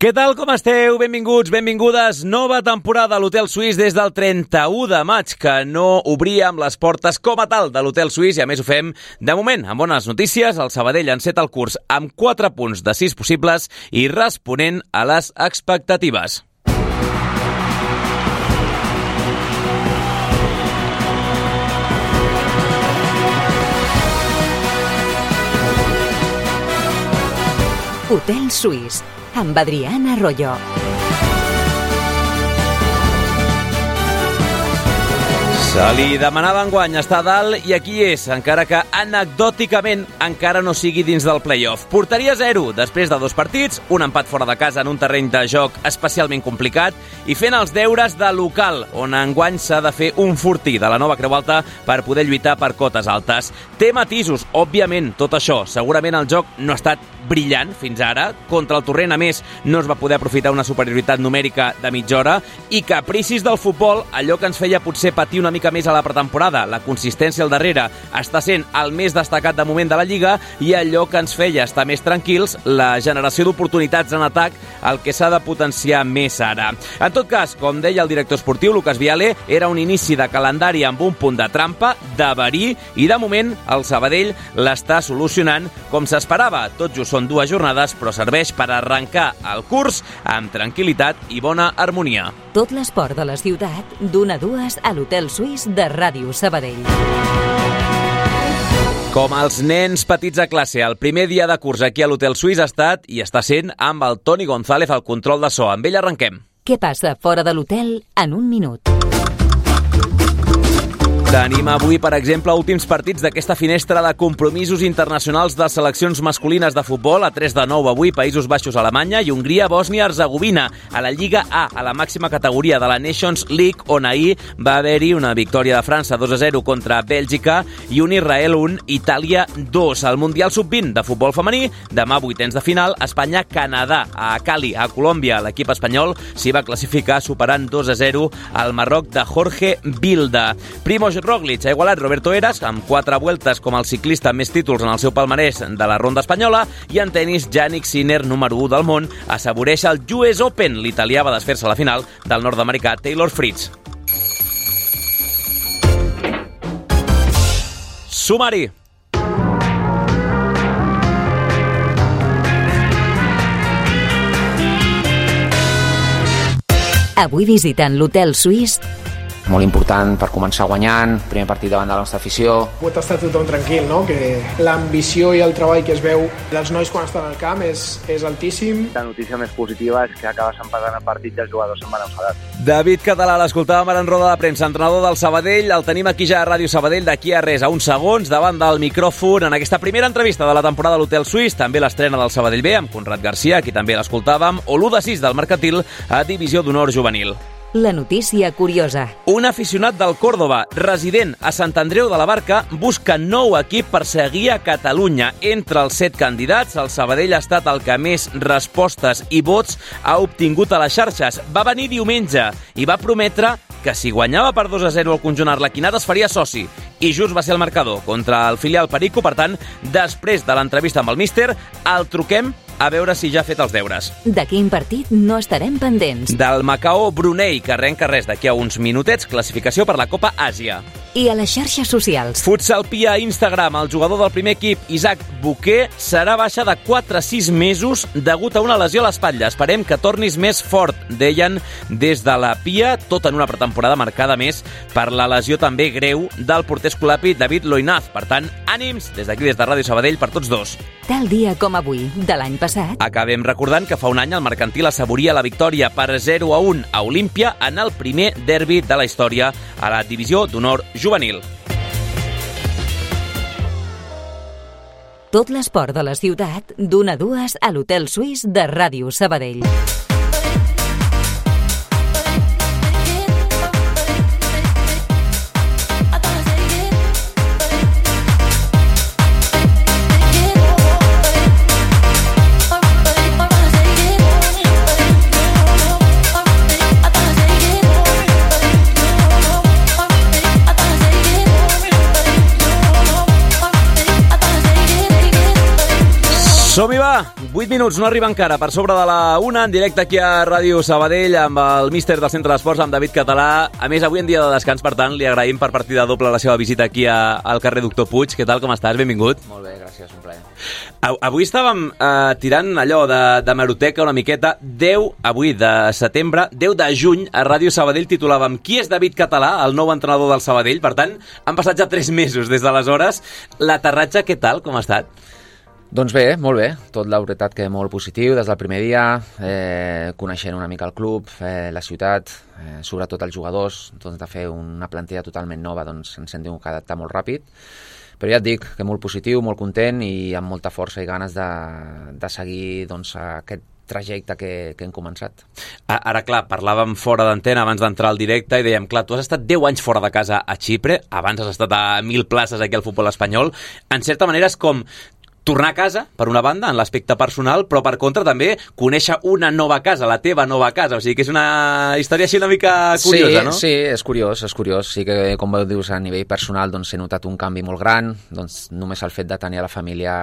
Què tal, com esteu? Benvinguts, benvingudes. Nova temporada a l'Hotel Suís des del 31 de maig, que no obríem les portes com a tal de l'Hotel Suís, i a més ho fem, de moment, amb bones notícies. El Sabadell enceta el curs amb 4 punts de 6 possibles i responent a les expectatives. Hotel Suís, amb Adrián Arroyo. Se li demanava enguany estar a dalt i aquí és, encara que anecdòticament encara no sigui dins del play-off. Porteria 0 després de 2 partits, un empat fora de casa en un terreny de joc especialment complicat i fent els deures de local, on enguany s'ha de fer un fortí de la nova Creu Alta per poder lluitar per cotes altes. Té matisos, òbviament, tot això. Segurament el joc no ha estat brillant fins ara. Contra el Torrent, a més, no es va poder aprofitar una superioritat numèrica de mitja hora i capricis del futbol, allò que ens feia potser patir una mica més a la pretemporada. La consistència al darrere està sent el més destacat de moment de la Lliga i allò que ens feia estar més tranquils, la generació d'oportunitats en atac, el que s'ha de potenciar més ara. En tot cas, com deia el director esportiu, Lucas Viale, era un inici de calendari amb un punt de trampa, de verí, i de moment el Sabadell l'està solucionant com s'esperava. Tot just són 2 jornades, però serveix per arrencar el curs amb tranquil·litat i bona harmonia. Tot l'esport de la ciutat, d'1 a 2 a l'Hotel Suís de Ràdio Sabadell. Com els nens petits a classe, el primer dia de curs aquí a l'Hotel Suís ha estat i està sent amb el Toni González al control de so. Amb ell arrenquem. Què passa fora de l'hotel en un minut? Tenim avui, per exemple, últims partits d'aquesta finestra de compromisos internacionals de seleccions masculines de futbol. A 3 de 9 avui, Països Baixos, Alemanya i Hongria, Bòsnia-Herzegovina. A la Lliga A, a la màxima categoria de la Nations League, on ahir va haver-hi una victòria de França 2-0 contra Bèlgica i un Israel 1, Itàlia 2. Al Mundial Sub-20 de futbol femení, demà 8ens de final, Espanya-Canadà. A Cali, a Colòmbia, l'equip espanyol s'hi va classificar superant 2-0 al Marroc de Jorge Vilda. Primož Roglic ha igualat Roberto Heras amb 4 vueltes com el ciclista amb més títols en el seu palmarès de la ronda espanyola, i en tenis, Jannik Sinner, número 1 del món, assaboreix el US Open. L'italià va desfer-se a la final del nord-americà Taylor Fritz. Sumari. Avui visiten l'Hotel Suís. Molt important per començar guanyant, primer partit davant de la nostra afició. Pot estar tothom tranquil, no? Que l'ambició i el treball que es veu dels nois quan estan al camp és altíssim. La notícia més positiva és que acabes empatant el partit i els jugadors se'n van enfadat. David Català, l'escoltàvem ara en roda de premsa, entrenador del Sabadell. El tenim aquí ja a Ràdio Sabadell, d'aquí a res, a uns segons, davant del micròfon, en aquesta primera entrevista de la temporada a l'Hotel Suís. També l'estrena del Sabadell B, amb Conrad Garcia, aquí també l'escoltàvem, o l'1-6 del Mercantil a Divisió d'Honor Juvenil. La notícia curiosa. Un aficionat del Córdoba, resident a Sant Andreu de la Barca, busca nou equip per seguir a Catalunya. Entre els 7 candidats, el Sabadell ha estat el que més respostes i vots ha obtingut a les xarxes. Va venir diumenge i va prometre que si guanyava per 2-0 el conjunt arlequinat es faria soci. I just va ser el marcador contra el filial Perico. Per tant, després de l'entrevista amb el míster, el truquem a veure si ja ha fet els deures. De quin partit no estarem pendents? Del Macao Brunei, que arrenca res d'aquí a uns minutets, classificació per la Copa Àsia. I a les xarxes socials. Futsal Pia a Instagram. El jugador del primer equip, Isaac Buquer, serà baixa de 4 a 6 mesos degut a una lesió a l'espatlla. Esperem que tornis més fort, deien des de la Pia, tot en una pretemporada marcada més per la lesió també greu del porter escolapi David Loinaz. Per tant, ànims des d'aquí, des de Ràdio Sabadell, per tots dos. Tal dia com avui, de l'any passat. Acabem recordant que fa un any el Mercantil assaboria la victòria per 0-1 a Olímpia en el primer derbi de la història a la Divisió d'Honor Juvenil. Tot l'esport de la ciutat, d'1 a 2 a l'Hotel Suís de Ràdio Sabadell. Som-hi, va! 8 8 minuts, no arriba encara per sobre de la 1, en directe aquí a Ràdio Sabadell amb el míster del Centre d'Esports, amb David Català. A més, avui en dia de descans, per tant, li agraïm per partida doble la seva visita aquí al carrer Doctor Puig. Què tal, com estàs? Benvingut. Molt bé, gràcies, un plaer. Avui estàvem tirant allò de meroteca una miqueta. 10, avui de setembre, 10 de juny, a Ràdio Sabadell titulàvem Qui és David Català, el nou entrenador del Sabadell? Per tant, han passat ja 3 mesos des d'aleshores. L'aterratge, què tal? Com ha estat? Doncs bé, molt bé. Tot la veritat que molt positiu des del primer dia, coneixent una mica el club, la ciutat, sobretot els jugadors, doncs de fer una plantilla totalment nova, doncs ens hem tingut que adaptar molt ràpid. Però ja et dic que molt positiu, molt content i amb molta força i ganes de seguir doncs, aquest trajecte que hem començat. Ara, clar, parlàvem fora d'antena abans d'entrar al directe i dèiem, clar, tu has estat 10 anys fora de casa a Xipre, abans has estat a 1.000 places aquí al futbol espanyol. En certa manera és com tornar a casa, per una banda, en l'aspecte personal, però per contra també conèixer una nova casa, la teva nova casa. O sigui que és una història així una mica curiosa, no? Sí, és curiós. Sí que, com dius, a nivell personal doncs, he notat un canvi molt gran. Doncs, només el fet de tenir a la família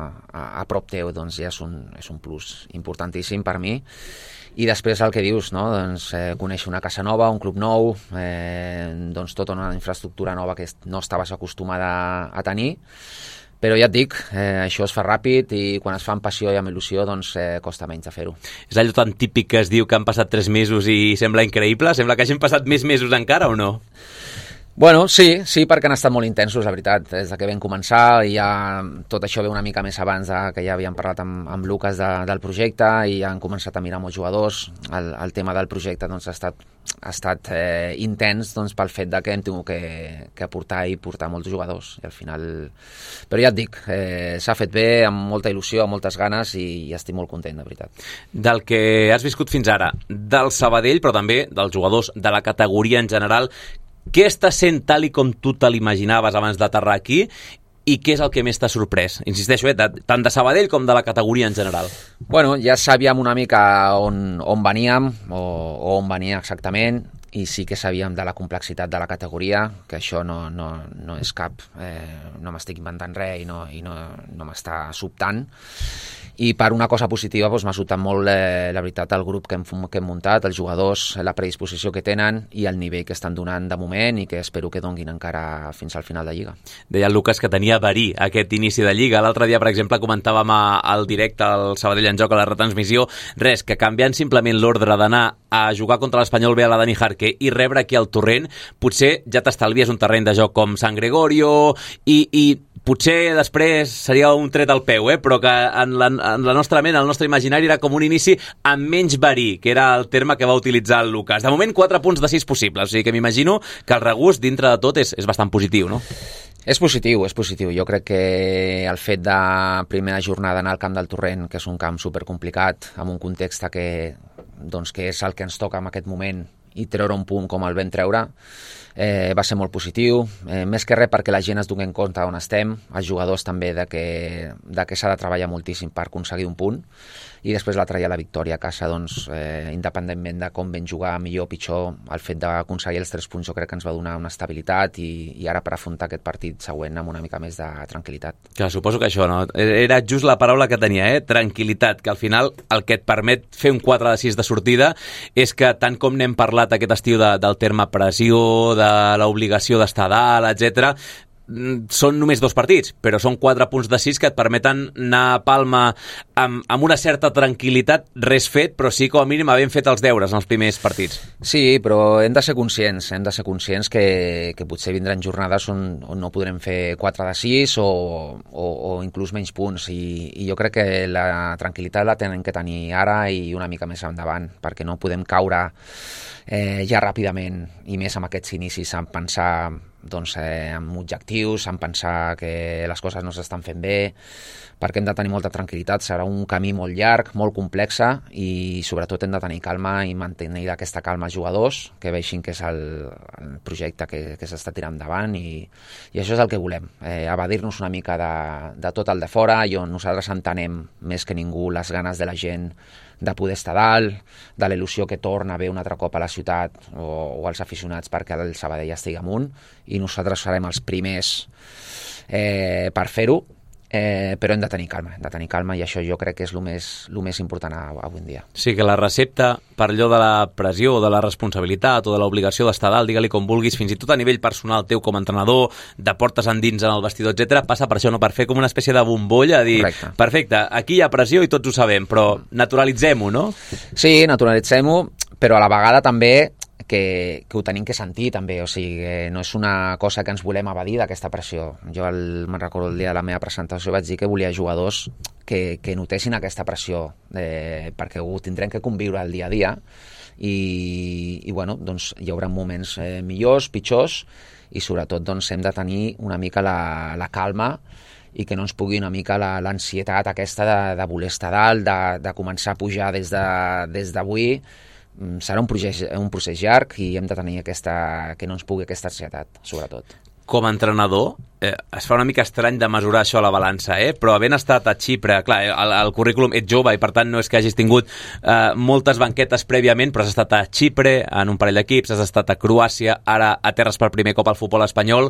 a prop teu doncs, ja és un plus importantíssim per mi. I després el que dius, no? Doncs, conèixer una casa nova, un club nou, doncs, tota una infraestructura nova que no estaves acostumada a tenir. Però ja et dic, això es fa ràpid i quan es fa amb passió i amb il·lusió doncs costa menys de fer-ho. És allò tan típic que es diu que han passat 3 mesos i sembla increïble? Sembla que hagin passat més mesos encara o no? Bueno, sí, perquè han estat molt intensos, la veritat. Des que vam començar i ja tot això ve una mica més abans que ja havíem parlat amb Lucas del projecte i ja han començat a mirar molts jugadors. El tema del projecte doncs, ha estat intens doncs, pel fet que hem tingut que aportar i portar molts jugadors. I al final... Però ja et dic, s'ha fet bé, amb molta il·lusió, amb moltes ganes i estic molt content, de veritat. Del que has viscut fins ara, del Sabadell, però també dels jugadors, de la categoria en general, què està sent tal i com tu te l'imaginaves abans d'aterrar aquí i què és el que més t'ha sorprès? Insisteixo, tant de Sabadell com de la categoria en general. Bueno, ja sabíem una mica on veníem o on venia exactament i sí que sabíem de la complexitat de la categoria, que això no és cap... no m'estic inventant res i no m'està sobtant. I per una cosa positiva doncs, m'ha sobtat molt la veritat el grup que hem muntat, els jugadors, la predisposició que tenen i el nivell que estan donant de moment i que espero que donguin encara fins al final de Lliga. Deia el Lucas que tenia verí aquest inici de Lliga. L'altre dia, per exemple, comentàvem al directe al Sabadell en Joc a la retransmissió, que canviant simplement l'ordre d'anar a jugar contra l'Espanyol B a la Dani Jarque i rebre aquí al Torrent, potser ja t'estalvies un terreny de joc com San Gregorio i potser després seria un tret al peu, però que en la nostra ment, el nostre imaginari era com un inici amb menys verí, que era el terme que va utilitzar el Lucas. De moment, 4 punts de 6 possibles, o sigui que m'imagino que el regust dintre de tot és bastant positiu, no? És positiu. Jo crec que el fet de primera jornada anar al camp del Torrent, que és un camp supercomplicat, amb un context que és el que ens toca en aquest moment, i treure un punt com el vam treure, va ser molt positiu, més que res perquè la gent es doni en compte on estem, els jugadors també de que s'ha de treballar moltíssim per aconseguir un punt i després l'altre dia la victòria a casa, doncs, independentment de com vam jugar, millor o pitjor, el fet d'aconseguir els 3 punts jo crec que ens va donar una estabilitat i ara per afrontar aquest partit següent amb una mica més de tranquil·litat. Clar, suposo que això, no? Era just la paraula que tenia, tranquil·litat, que al final el que et permet fer un 4 de 6 de sortida és que tant com n'hem parlat aquest estiu del terme pressió, de l'obligació d'estar a dalt, etc., són només 2 partits, però són 4 punts de 6 que et permeten anar a Palma amb una certa tranquil·litat, res fet, però sí com a mínim havent fet els deures en els primers partits. Sí, però hem de ser conscients que potser vindran jornades on no podrem fer 4 de 6 o inclús menys punts i jo crec que la tranquil·litat la tenen que tenir ara i una mica més endavant, perquè no podem caure ja ràpidament i més amb aquests inicis en pensar en objectius, en pensar que les coses no s'estan fent bé, perquè hem de tenir molta tranquil·litat. Serà un camí molt llarg, molt complex i sobretot hem de tenir calma i mantenir aquesta calma als jugadors, que vegin que és el projecte que s'està tirant endavant i això és el que volem, evadir-nos una mica de tot el de fora i on nosaltres entenem més que ningú les ganes de la gent de poder estar dalt, de la il·lusió que torna a haver un altre cop a la ciutat o als aficionats perquè el Sabadell estigui amunt i nosaltres serem els primers per fer-ho. però hem de tenir calma i això jo crec que és el més important avui en dia. Sí, que la recepta per allò de la pressió o de la responsabilitat o de l'obligació d'estar dalt, digue-li com vulguis, fins i tot a nivell personal teu com a entrenador, de portes endins en el vestidor, etc, passa per això, no? Per fer com una espècie de bombolla, dir, correcte. Perfecte, aquí hi ha pressió i tots ho sabem, però naturalitzem-ho, no? Sí, naturalitzem-ho, però a la vegada també que ho tenim que sentir també, o sigui, no és una cosa que ens volem evadir d'aquesta pressió. Jo me'n recordo el dia de la meva presentació vaig dir que volia jugadors que notessin aquesta pressió, perquè ho tindrem que conviure el dia a dia i bueno, doncs hi haurà moments millors, pitjors i sobretot doncs hem de tenir una mica la calma i que no ens pugui una mica l'ansietat aquesta de voler estar dalt, de començar a pujar des d'avui. Serà un procés llarg i hem de tenir que no ens pugui aquesta ansietat, sobretot. Com a entrenador, es fa una mica estrany de mesurar això a la balança, però havent estat a Xipre, clar, el currículum ets jove i per tant no és que hagis tingut moltes banquetes prèviament, però has estat a Xipre en un parell d'equips, has estat a Croàcia, ara aterres per primer cop al futbol espanyol.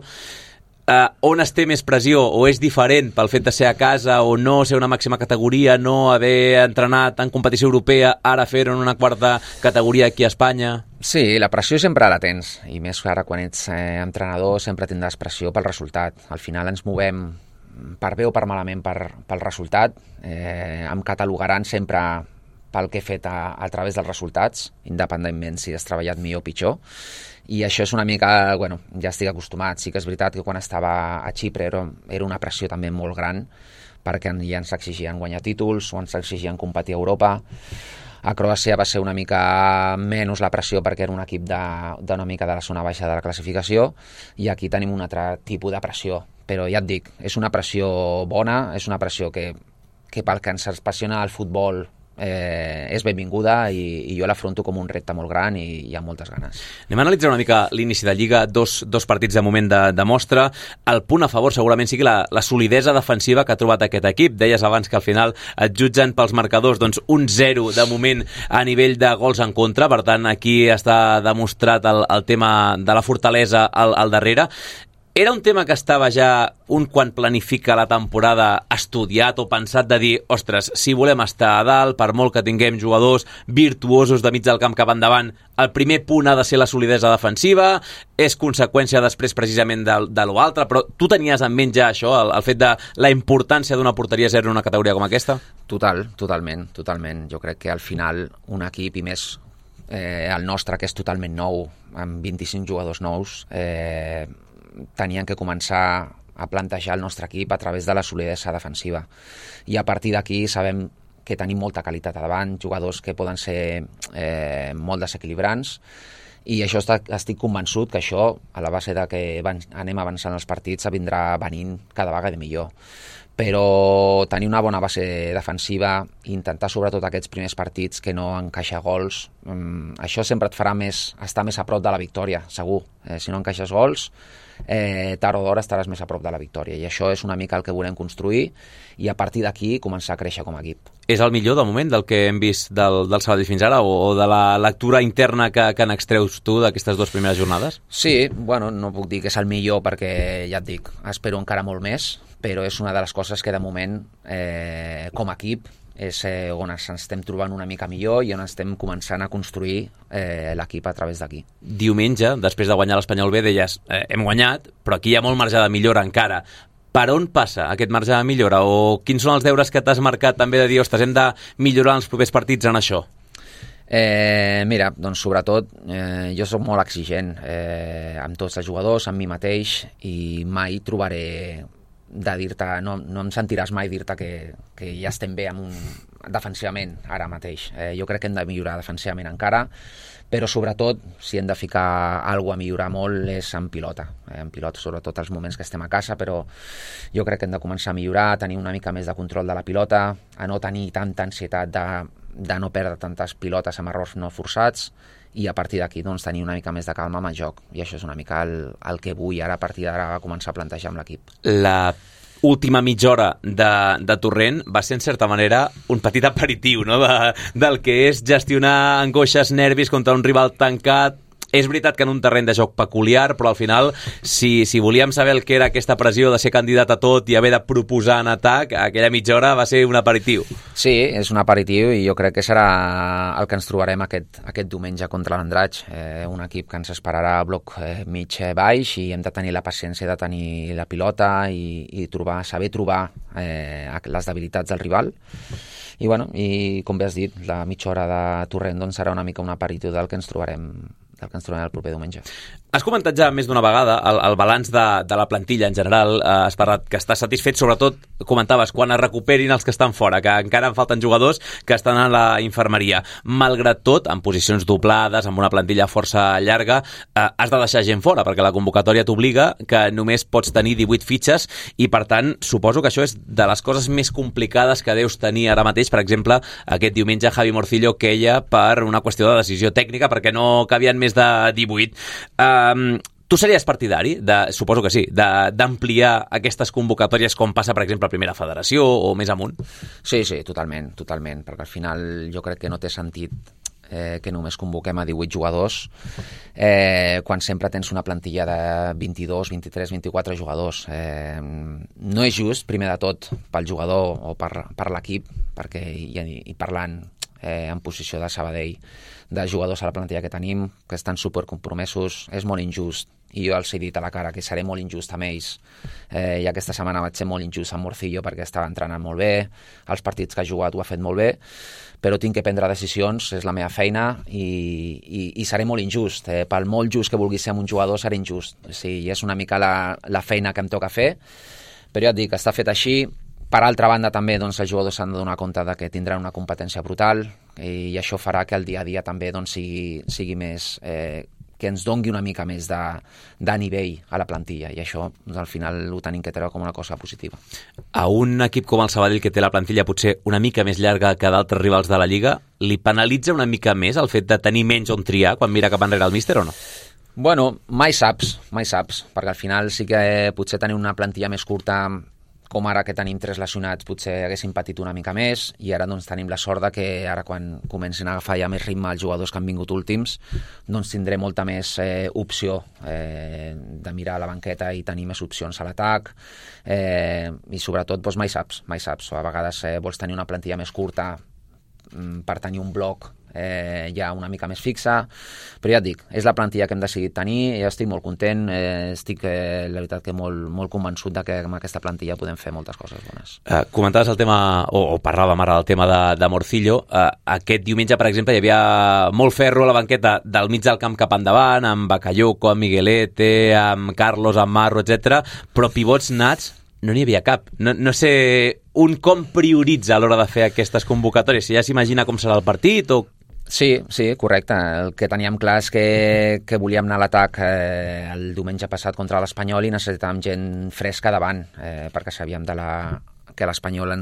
On es té més pressió o és diferent pel fet de ser a casa o no ser una màxima categoria, no haver entrenat en competició europea, ara fer-ho en una quarta categoria aquí a Espanya? Sí, la pressió sempre la tens i més ara quan ets entrenador sempre tindràs pressió pel resultat. Al final ens movem per bé o per malament pel resultat, em catalogaran sempre pel que he fet a través dels resultats, independentment si has treballat millor o pitjor. I això és una mica, bueno, ja estic acostumat. Sí que és veritat que quan estava a Xipre era una pressió també molt gran, perquè ja ens exigien guanyar títols o ens exigien competir a Europa. A Croàcia va ser una mica menys la pressió perquè era un equip d'una mica de la zona baixa de la classificació i aquí tenim un altre tipus de pressió. Però ja et dic, és una pressió bona, és una pressió que pel que ens apassiona el futbol és benvinguda i jo l'afronto com un repte molt gran i hi ha moltes ganes. Anem a analitzar una mica l'inici de Lliga, dos partits de moment de mostra. El punt a favor segurament sigui la solidesa defensiva que ha trobat aquest equip. Deies abans que al final et jutgen pels marcadors, doncs un 0 de moment a nivell de gols en contra, per tant aquí està demostrat el tema de la fortalesa al darrere. Era un tema que estava ja quan planifica la temporada estudiat o pensat de dir, ostres, si volem estar a dalt, per molt que tinguem jugadors virtuosos de mig del camp cap endavant, el primer punt ha de ser la solidesa defensiva, és conseqüència després precisament de l'altre, però tu tenies en ment ja això, el fet de la importància d'una porteria zero en una categoria com aquesta? Totalment. Jo crec que al final un equip, i més el nostre, que és totalment nou, amb 25 jugadors nous, tenien que començar a plantejar el nostre equip a través de la solidesa defensiva. I a partir d'aquí sabem que tenim molta qualitat a davant, jugadors que poden ser molt desequilibrants, i això estic convençut que això, a la base de que anem avançant els partits, vindrà venint cada vegada millor. Però tenir una bona base defensiva, intentar sobretot aquests primers partits que no encaixar gols, això sempre et farà estar més a prop de la victòria, segur. Si no encaixes gols, tard o d'hora estaràs més a prop de la victòria, i això és una mica el que volem construir i a partir d'aquí començar a créixer com a equip. És el millor de moment del que hem vist del Sabadell fins ara o de la lectura interna que n'extreus tu d'aquestes dues primeres jornades? Sí, bueno, no puc dir que és el millor perquè ja et dic, espero encara molt més, però és una de les coses que de moment com a equip és on ens estem trobant una mica millor i on estem començant a construir l'equip a través d'aquí. Diumenge, després de guanyar l'Espanyol B, deies, hem guanyat, però aquí hi ha molt marge de millora encara. Per on passa aquest marge de millora? O quins són els deures que t'has marcat també de dir, ostres, hem de millorar els propers partits en això? Mira, doncs sobretot jo soc molt exigent amb tots els jugadors, amb mi mateix, i mai trobaré de dir-te, no em sentiràs mai dir-te que ja estem bé defensivament ara mateix. Jo crec que hem de millorar defensivament encara, però sobretot si hem de ficar alguna a millorar molt és en pilota. En pilota, sobretot els moments que estem a casa, però jo crec que hem de començar a millorar, a tenir una mica més de control de la pilota, a no tenir tanta ansietat de no perdre tantes pilotes amb errors no forçats, i a partir d'aquí doncs, tenir una mica més de calma amb el joc. I això és una mica el que vull ara a partir d'ara començar a plantejar amb l'equip. La última mitja hora de Torrent va ser en certa manera un petit aperitiu, no? del que és gestionar angoixes, nervis contra un rival tancat És veritat que en un terreny de joc peculiar, però al final, si volíem saber el que era aquesta pressió de ser candidat a tot i haver de proposar en atac, aquella mitja hora va ser un aperitiu. Sí, és un aperitiu i jo crec que serà el que ens trobarem aquest diumenge contra l'Andratx. Un equip que ens esperarà a bloc mig baix i hem de tenir la paciència de tenir la pilota i saber trobar les debilitats del rival. I, bueno, i com bé has dit, la mitja hora de Torrent doncs, serà una mica un aperitiu del que ens trobarem el proper diumenge. Has comentat ja més d'una vegada el balanç de la plantilla en general. Has parlat que estàs satisfet, sobretot comentaves quan es recuperin els que estan fora, que encara en falten jugadors que estan a la infermeria. Malgrat tot, en posicions doblades, amb una plantilla força llarga, has de deixar gent fora, perquè la convocatòria t'obliga que només pots tenir 18 fitxes i, per tant, suposo que això és de les coses més complicades que deus tenir ara mateix. Per exemple, aquest diumenge Javi Morcillo queia per una qüestió de decisió tècnica, perquè no cabien més de 18. Tu series partidari, suposo que sí, d'ampliar aquestes convocatòries com passa, per exemple, a Primera Federació o més amunt? Sí, totalment, perquè al final jo crec que no té sentit que només convoquem a 18 jugadors quan sempre tens una plantilla de 22, 23, 24 jugadors. No és just, primer de tot, pel jugador o per l'equip, perquè i parlant en posició de Sabadell, de jugadors a la plantilla que tenim, que estan supercompromesos, és molt injust. I jo els he dit a la cara que seré molt injust amb ells. I aquesta setmana vaig ser molt injust amb Morcillo perquè estava entrenant molt bé, els partits que ha jugat ho ha fet molt bé, però tinc que prendre decisions, és la meva feina i seré molt injust. Pel molt just que vulgui ser amb un jugador, seré injust. O sigui, és una mica la feina que em toca fer, però ja et dic, està fet així. Per altra banda, també doncs, els jugadors s'han de donar compte de que tindran una competència brutal i això farà que el dia a dia també doncs, sigui més... que ens dongui una mica més de nivell a la plantilla i això doncs, al final ho tenim que treure com una cosa positiva. A un equip com el Sabadell, que té la plantilla potser una mica més llarga que d'altres rivals de la Lliga, li penalitza una mica més el fet de tenir menys on triar quan mira cap enrere el míster o no? Bueno, mai saps, perquè al final sí que potser tenir una plantilla més curta, com ara que tenim 3 lesionats, potser haguéssim patit una mica més i ara doncs, tenim la sort de que ara quan comencin a agafar ja més ritme els jugadors que han vingut últims, doncs tindré molta més opció de mirar a la banqueta i tenir més opcions a l'atac i sobretot doncs, mai saps. A vegades vols tenir una plantilla més curta per tenir un bloc ja una mica més fixa, però ja et dic, és la plantilla que hem decidit tenir i estic molt content, estic la veritat que molt convençut de que amb aquesta plantilla podem fer moltes coses bones. Comentaves el tema, o parlàvem ara del tema de Morcillo. Aquest diumenge, per exemple, hi havia molt ferro a la banqueta del mig del camp cap endavant, amb Bakayoko, amb Miguelete, amb Carlos, amb Marro, etc. Però pivots nats no n'hi havia cap. No sé com prioritza a l'hora de fer aquestes convocatòries, si ja s'imagina com serà el partit o... Sí, correcte. El que teníem clar és que volíem anar a l'atac el diumenge passat contra l'Espanyol i necessitàvem gent fresca davant, perquè sabíem que l'Espanyol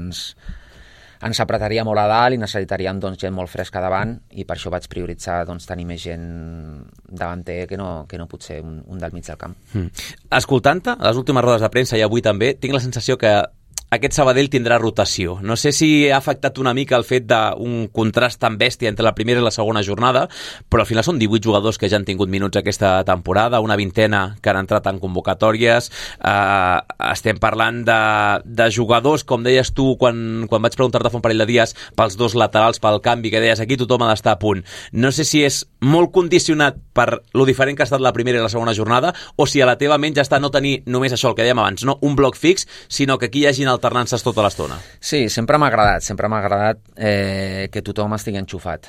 ens apretaria molt a dalt i necessitaríem doncs, gent molt fresca davant i per això vaig prioritzar doncs, tenir més gent davanter que no pot ser un del mig del camp. Escoltant-te, a les últimes rodes de premsa i avui també, tinc la sensació que aquest Sabadell tindrà rotació. No sé si ha afectat una mica el fet d'un contrast tan bèstia entre la primera i la segona jornada, però al final són 18 jugadors que ja han tingut minuts aquesta temporada, una vintena que han entrat en convocatòries. Estem parlant de jugadors, com deies tu quan vaig preguntar-te fa un parell de dies pels 2 laterals, pel canvi, que deies aquí tothom ha d'estar a punt. No sé si és molt condicionat per lo diferent que ha estat la primera i la segona jornada o si a la teva ment ja està no tenir només això, el que dèiem abans, no un bloc fix, sinó que aquí hi hagin alternances tota l'estona. Sí, sempre m'ha agradat que tothom estigui enxufat.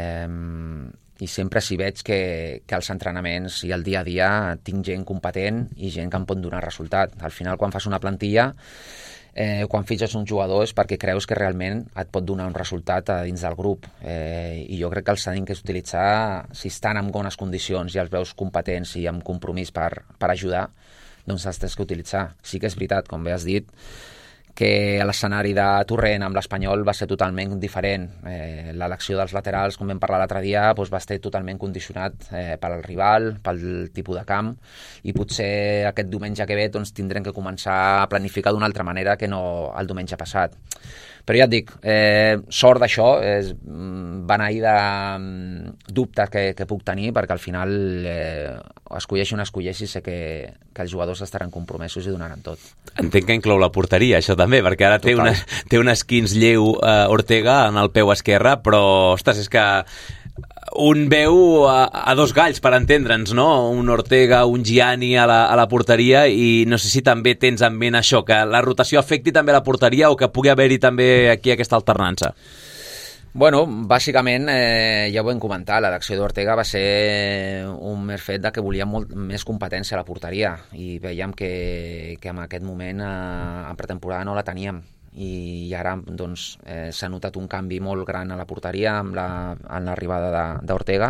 I sempre si veig que als entrenaments i al dia a dia tinc gent competent i gent que em pot donar resultat. Al final, quan fas una plantilla, quan fitxes un jugador és perquè creus que realment et pot donar un resultat a dins del grup. I jo crec que els tenim que utilitzar, si estan en bones condicions i els veus competents i amb compromís per ajudar, doncs els tens que utilitzar. Sí que és veritat, com bé has dit, que l'escenari de Torrent amb l'Espanyol va ser totalment diferent. L'elecció dels laterals, com vam parlar l'altre dia, doncs va estar totalment condicionat pel rival, pel tipus de camp, i potser aquest diumenge que ve doncs, tindrem que començar a planificar d'una altra manera que no el diumenge passat. Però ja et dic, sort d'això, beneir de dubtes que puc tenir, perquè al final escolleixi o no escolleixi, sé que els jugadors estaran compromesos i donaran tot. Entenc que inclou la porteria, això també, perquè ara té un esquins lleu Ortega en el peu esquerre, però, ostres, és que un veu a dos galls, per entendre'ns, no? Un Ortega, un Gianni a la porteria, i no sé si també tens en ment això, que la rotació afecti també la porteria o que pugui haver-hi també aquí aquesta alternança. Bueno, bàsicament, ja ho vam comentar, l'elecció d'Ortega va ser un mer fet de que volia molt més competència a la porteria, i veiem que en aquest moment en pretemporada no la teníem, i ara doncs, s'ha notat un canvi molt gran a la porteria amb l'arribada d'Ortega,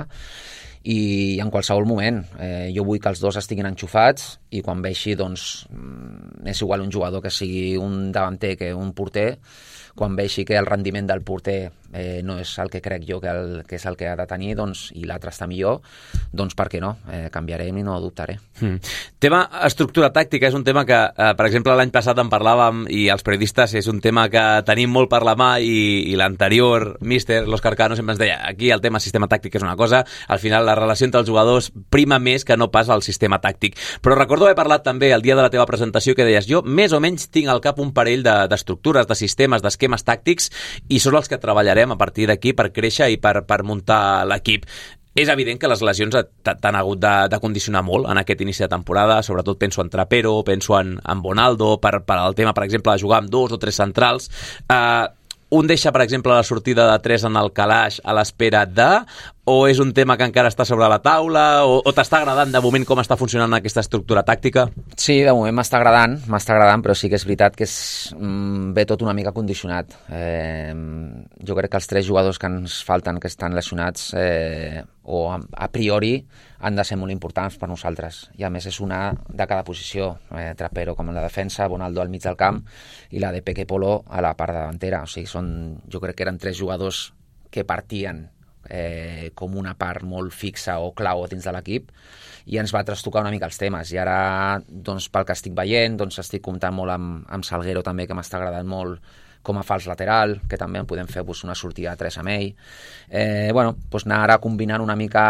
i en qualsevol moment jo vull que els dos estiguin enxufats, i quan vegi doncs, és igual un jugador que sigui un davanter que un porter, quan vegi que el rendiment del porter no és el que crec jo que és el que ha de tenir, doncs, i l'altre està millor, doncs per què no? Canviarem i no dubtaré. Tema estructura tàctica és un tema que, per exemple, l'any passat en parlàvem, i els periodistes és un tema que tenim molt per la mà, i l'anterior míster, l'Òscar Cano, sempre ens deia, aquí el tema sistema tàctic és una cosa, al final la relació entre els jugadors prima més que no pas el sistema tàctic. Però recordo haver parlat també el dia de la teva presentació que deies, jo més o menys tinc al cap un parell d'estructures, de sistemes, d'esquemes tàctics, i són els que treballarem a partir d'aquí per créixer i per muntar l'equip. És evident que les lesions t'han hagut de condicionar molt en aquest inici de temporada, sobretot penso en Trapero, penso en Bonaldo, per al tema, per exemple, de jugar amb 2 o 3 centrals. Un deixa, per exemple, la sortida de 3 en el calaix a l'espera o és un tema que encara està sobre la taula, o t'està agradant de moment com està funcionant aquesta estructura tàctica? Sí, de moment m'està agradant, però sí que és veritat que ve tot una mica condicionat. Jo crec que els 3 jugadors que ens falten, que estan lesionats, o a priori han de ser molt importants per nosaltres, i a més és una de cada posició, Trapero com en la defensa, Bonaldo al mig del camp i la de Peque Polo a la part davantera. O sigui, jo crec que eren 3 jugadors que partien com una part molt fixa o clau dins de l'equip, i ens va trastocar una mica els temes, i ara doncs, pel que estic veient, doncs, estic comptant molt amb Salguero també, que m'està agradant molt com a fals lateral, que també en podem fer una sortida de 3 amb ell. Anar ara combinant una mica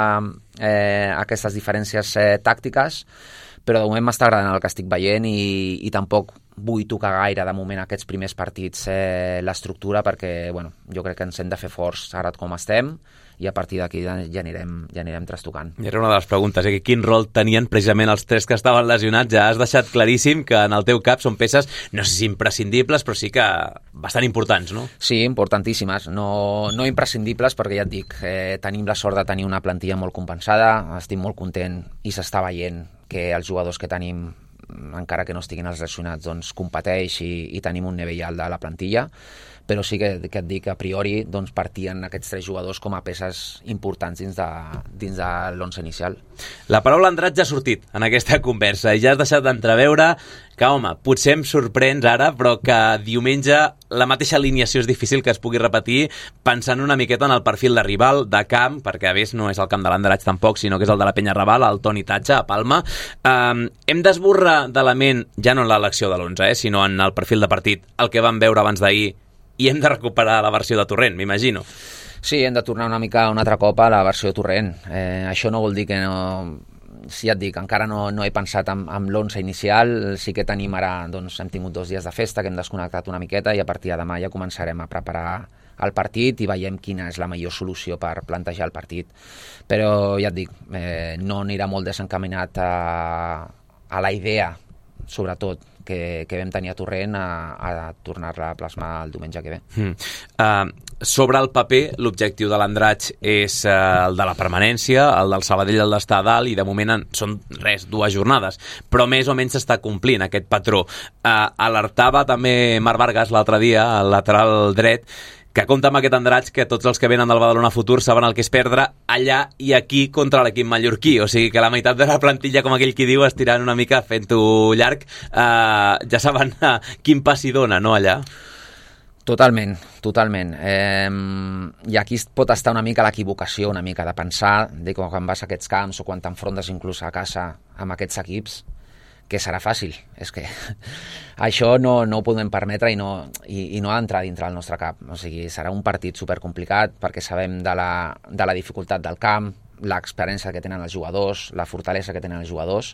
aquestes diferències tàctiques, però de moment m'està agradant el que estic veient, i tampoc vull tocar gaire de moment aquests primers partits l'estructura, perquè jo crec que ens hem de fer forts ara com estem, i a partir d'aquí ja anirem trastocant. I era una de les preguntes, quin rol tenien precisament els 3 que estaven lesionats? Ja has deixat claríssim que en el teu cap són peces, no sé si imprescindibles, però sí que bastant importants, no? Sí, importantíssimes, no imprescindibles, perquè ja et dic, tenim la sort de tenir una plantilla molt compensada, estic molt content, i s'està veient que els jugadors que tenim, encara que no estiguin els lesionats, doncs competeix, i tenim un nivell alt de la plantilla, però sí que et dic que a priori doncs, partien aquests 3 jugadors com a peces importants dins de l'11 inicial. La paraula Andratx ja ha sortit en aquesta conversa, i ja has deixat d'entreveure que, home, potser em sorprens ara, però que diumenge la mateixa alineació és difícil que es pugui repetir, pensant una miqueta en el perfil de rival, de camp, perquè a més no és el camp de l'Andratx tampoc, sinó que és el de la Penya Raval, el Toni Tatxa, a Palma. Hem d'esborrar de la ment, ja no en l'elecció de l'11, sinó en el perfil de partit, el que vam veure abans d'ahir, i hem de recuperar la versió de Torrent, m'imagino. Sí, hem de tornar una mica un altre cop a la versió de Torrent. Això no vol dir que no... Sí, ja et dic, encara no he pensat en l'11 inicial, sí que tenim ara, doncs hem tingut 2 dies de festa, que hem desconnectat una miqueta, i a partir de demà ja començarem a preparar el partit i veiem quina és la millor solució per plantejar el partit. Però ja et dic, no anirà molt desencaminat a la idea, sobretot, que vam tenir a Torrent, a tornar-la a plasmar el diumenge que ve. Sobre el paper, l'objectiu de l'Andratx és el de la permanència, el del Sabadell, el d'estar a dalt, i de moment són 2 jornades, però més o menys s'està complint aquest patró. Alertava també Marc Vargas l'altre dia, el lateral dret, que compta amb aquest Andratx, que tots els que venen del Badalona Futur saben el que és perdre allà i aquí contra l'equip mallorquí, o sigui que la meitat de la plantilla, com aquell qui diu, estirant una mica fent-ho llarg, ja saben quin pas hi dona, no, allà? Totalment. I aquí pot estar una mica l'equivocació, una mica de pensar, de quan vas a aquests camps o quan t'enfrontes inclús a casa amb aquests equips, serà fàcil. És que això no ho podem permetre i no ha d'entrar dintre del nostre cap. O sigui, serà un partit supercomplicat perquè sabem de la dificultat del camp, l'experiència que tenen els jugadors, la fortalesa que tenen els jugadors,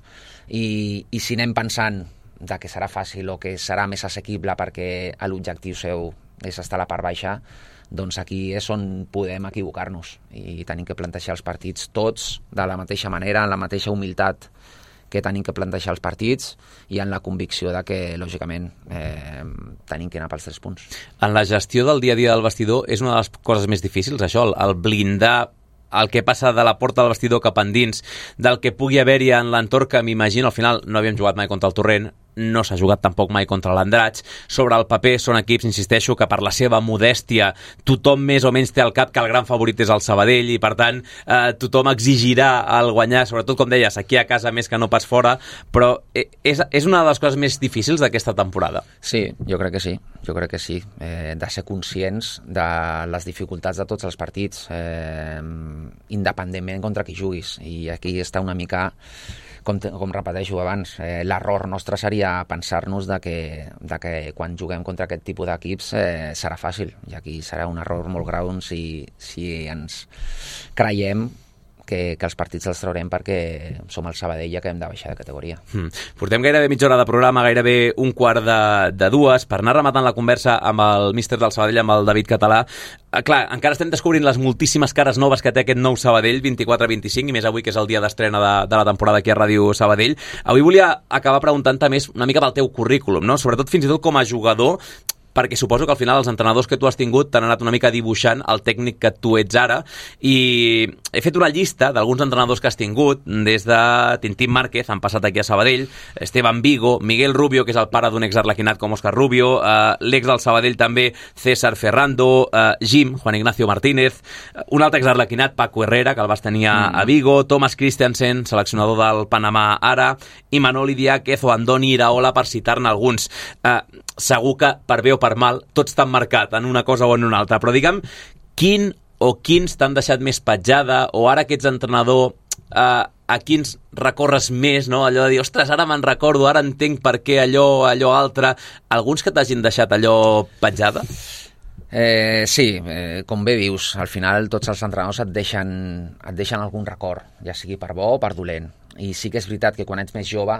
i si anem pensant de que serà fàcil o que serà més assequible perquè l'objectiu seu és estar a la part baixa, doncs aquí és on podem equivocar-nos i tenim que plantejar els partits tots de la mateixa manera, amb la mateixa humilitat que tenim que plantejar els partits i en la convicció de que, lògicament, tenim que anar pels 3 punts. En la gestió del dia a dia del vestidor és una de les coses més difícils, això, el blindar el que passa de la porta del vestidor cap endins, del que pugui haver-hi en l'entorn, que m'imagino, al final no havíem jugat mai contra el Torrent, no s'ha jugat tampoc mai contra l'Andratx. Sobre el paper són equips, insisteixo, que per la seva modèstia tothom més o menys té al cap que el gran favorit és el Sabadell i per tant tothom exigirà el guanyar, sobretot com deies, aquí a casa més que no pas fora, però és una de les coses més difícils d'aquesta temporada. Sí, jo crec que sí, de ser conscients de les dificultats de tots els partits, independentment contra qui juguis, i aquí està una mica com repeteixo abans, l'error nostre seria pensar-nos de que quan juguem contra aquest tipus d'equips serà fàcil, i aquí serà un error molt greu si ens creiem que els partits els traurem perquè som el Sabadell i acabem de baixar de categoria. Portem gairebé mitja hora de programa, gairebé un quart de 2, per anar rematant la conversa amb el míster del Sabadell, amb el David Català. Clar, encara estem descobrint les moltíssimes cares noves que té aquest nou Sabadell, 24-25, i més avui, que és el dia d'estrena de la temporada aquí a Ràdio Sabadell. Avui volia acabar preguntant-te més una mica pel teu currículum, no? Sobretot fins i tot com a jugador, perquè suposo que al final els entrenadors que tu has tingut t'han anat una mica dibuixant el tècnic que tu ets ara, i he fet una llista d'alguns entrenadors que has tingut, des de Tintín Márquez, han passat aquí a Sabadell, Esteban Vigo, Miguel Rubio, que és el pare d'un exarlequinat com Òscar Rubio, l'ex del Sabadell també, César Ferrando, Jim, Juan Ignacio Martínez, un altre exarlequinat, Paco Herrera, que el vas tenir a Vigo, Thomas Christiansen, seleccionador del Panamà ara, i Manoli Diáquez o Andoni Iraola, per citar-ne alguns. Segur que per bé o per mal tots t'han marcat en una cosa o en una altra, però digue'm, quin o quins t'han deixat més petjada, o ara que ets entrenador, a quins recorres més, no? Allò de dir, ostres, ara me'n recordo, ara entenc per què allò altre. Alguns que t'hagin deixat allò petjada? Sí, com bé dius, al final tots els entrenadors et deixen algun record, ja sigui per bo o per dolent. I sí que és veritat que quan ets més jove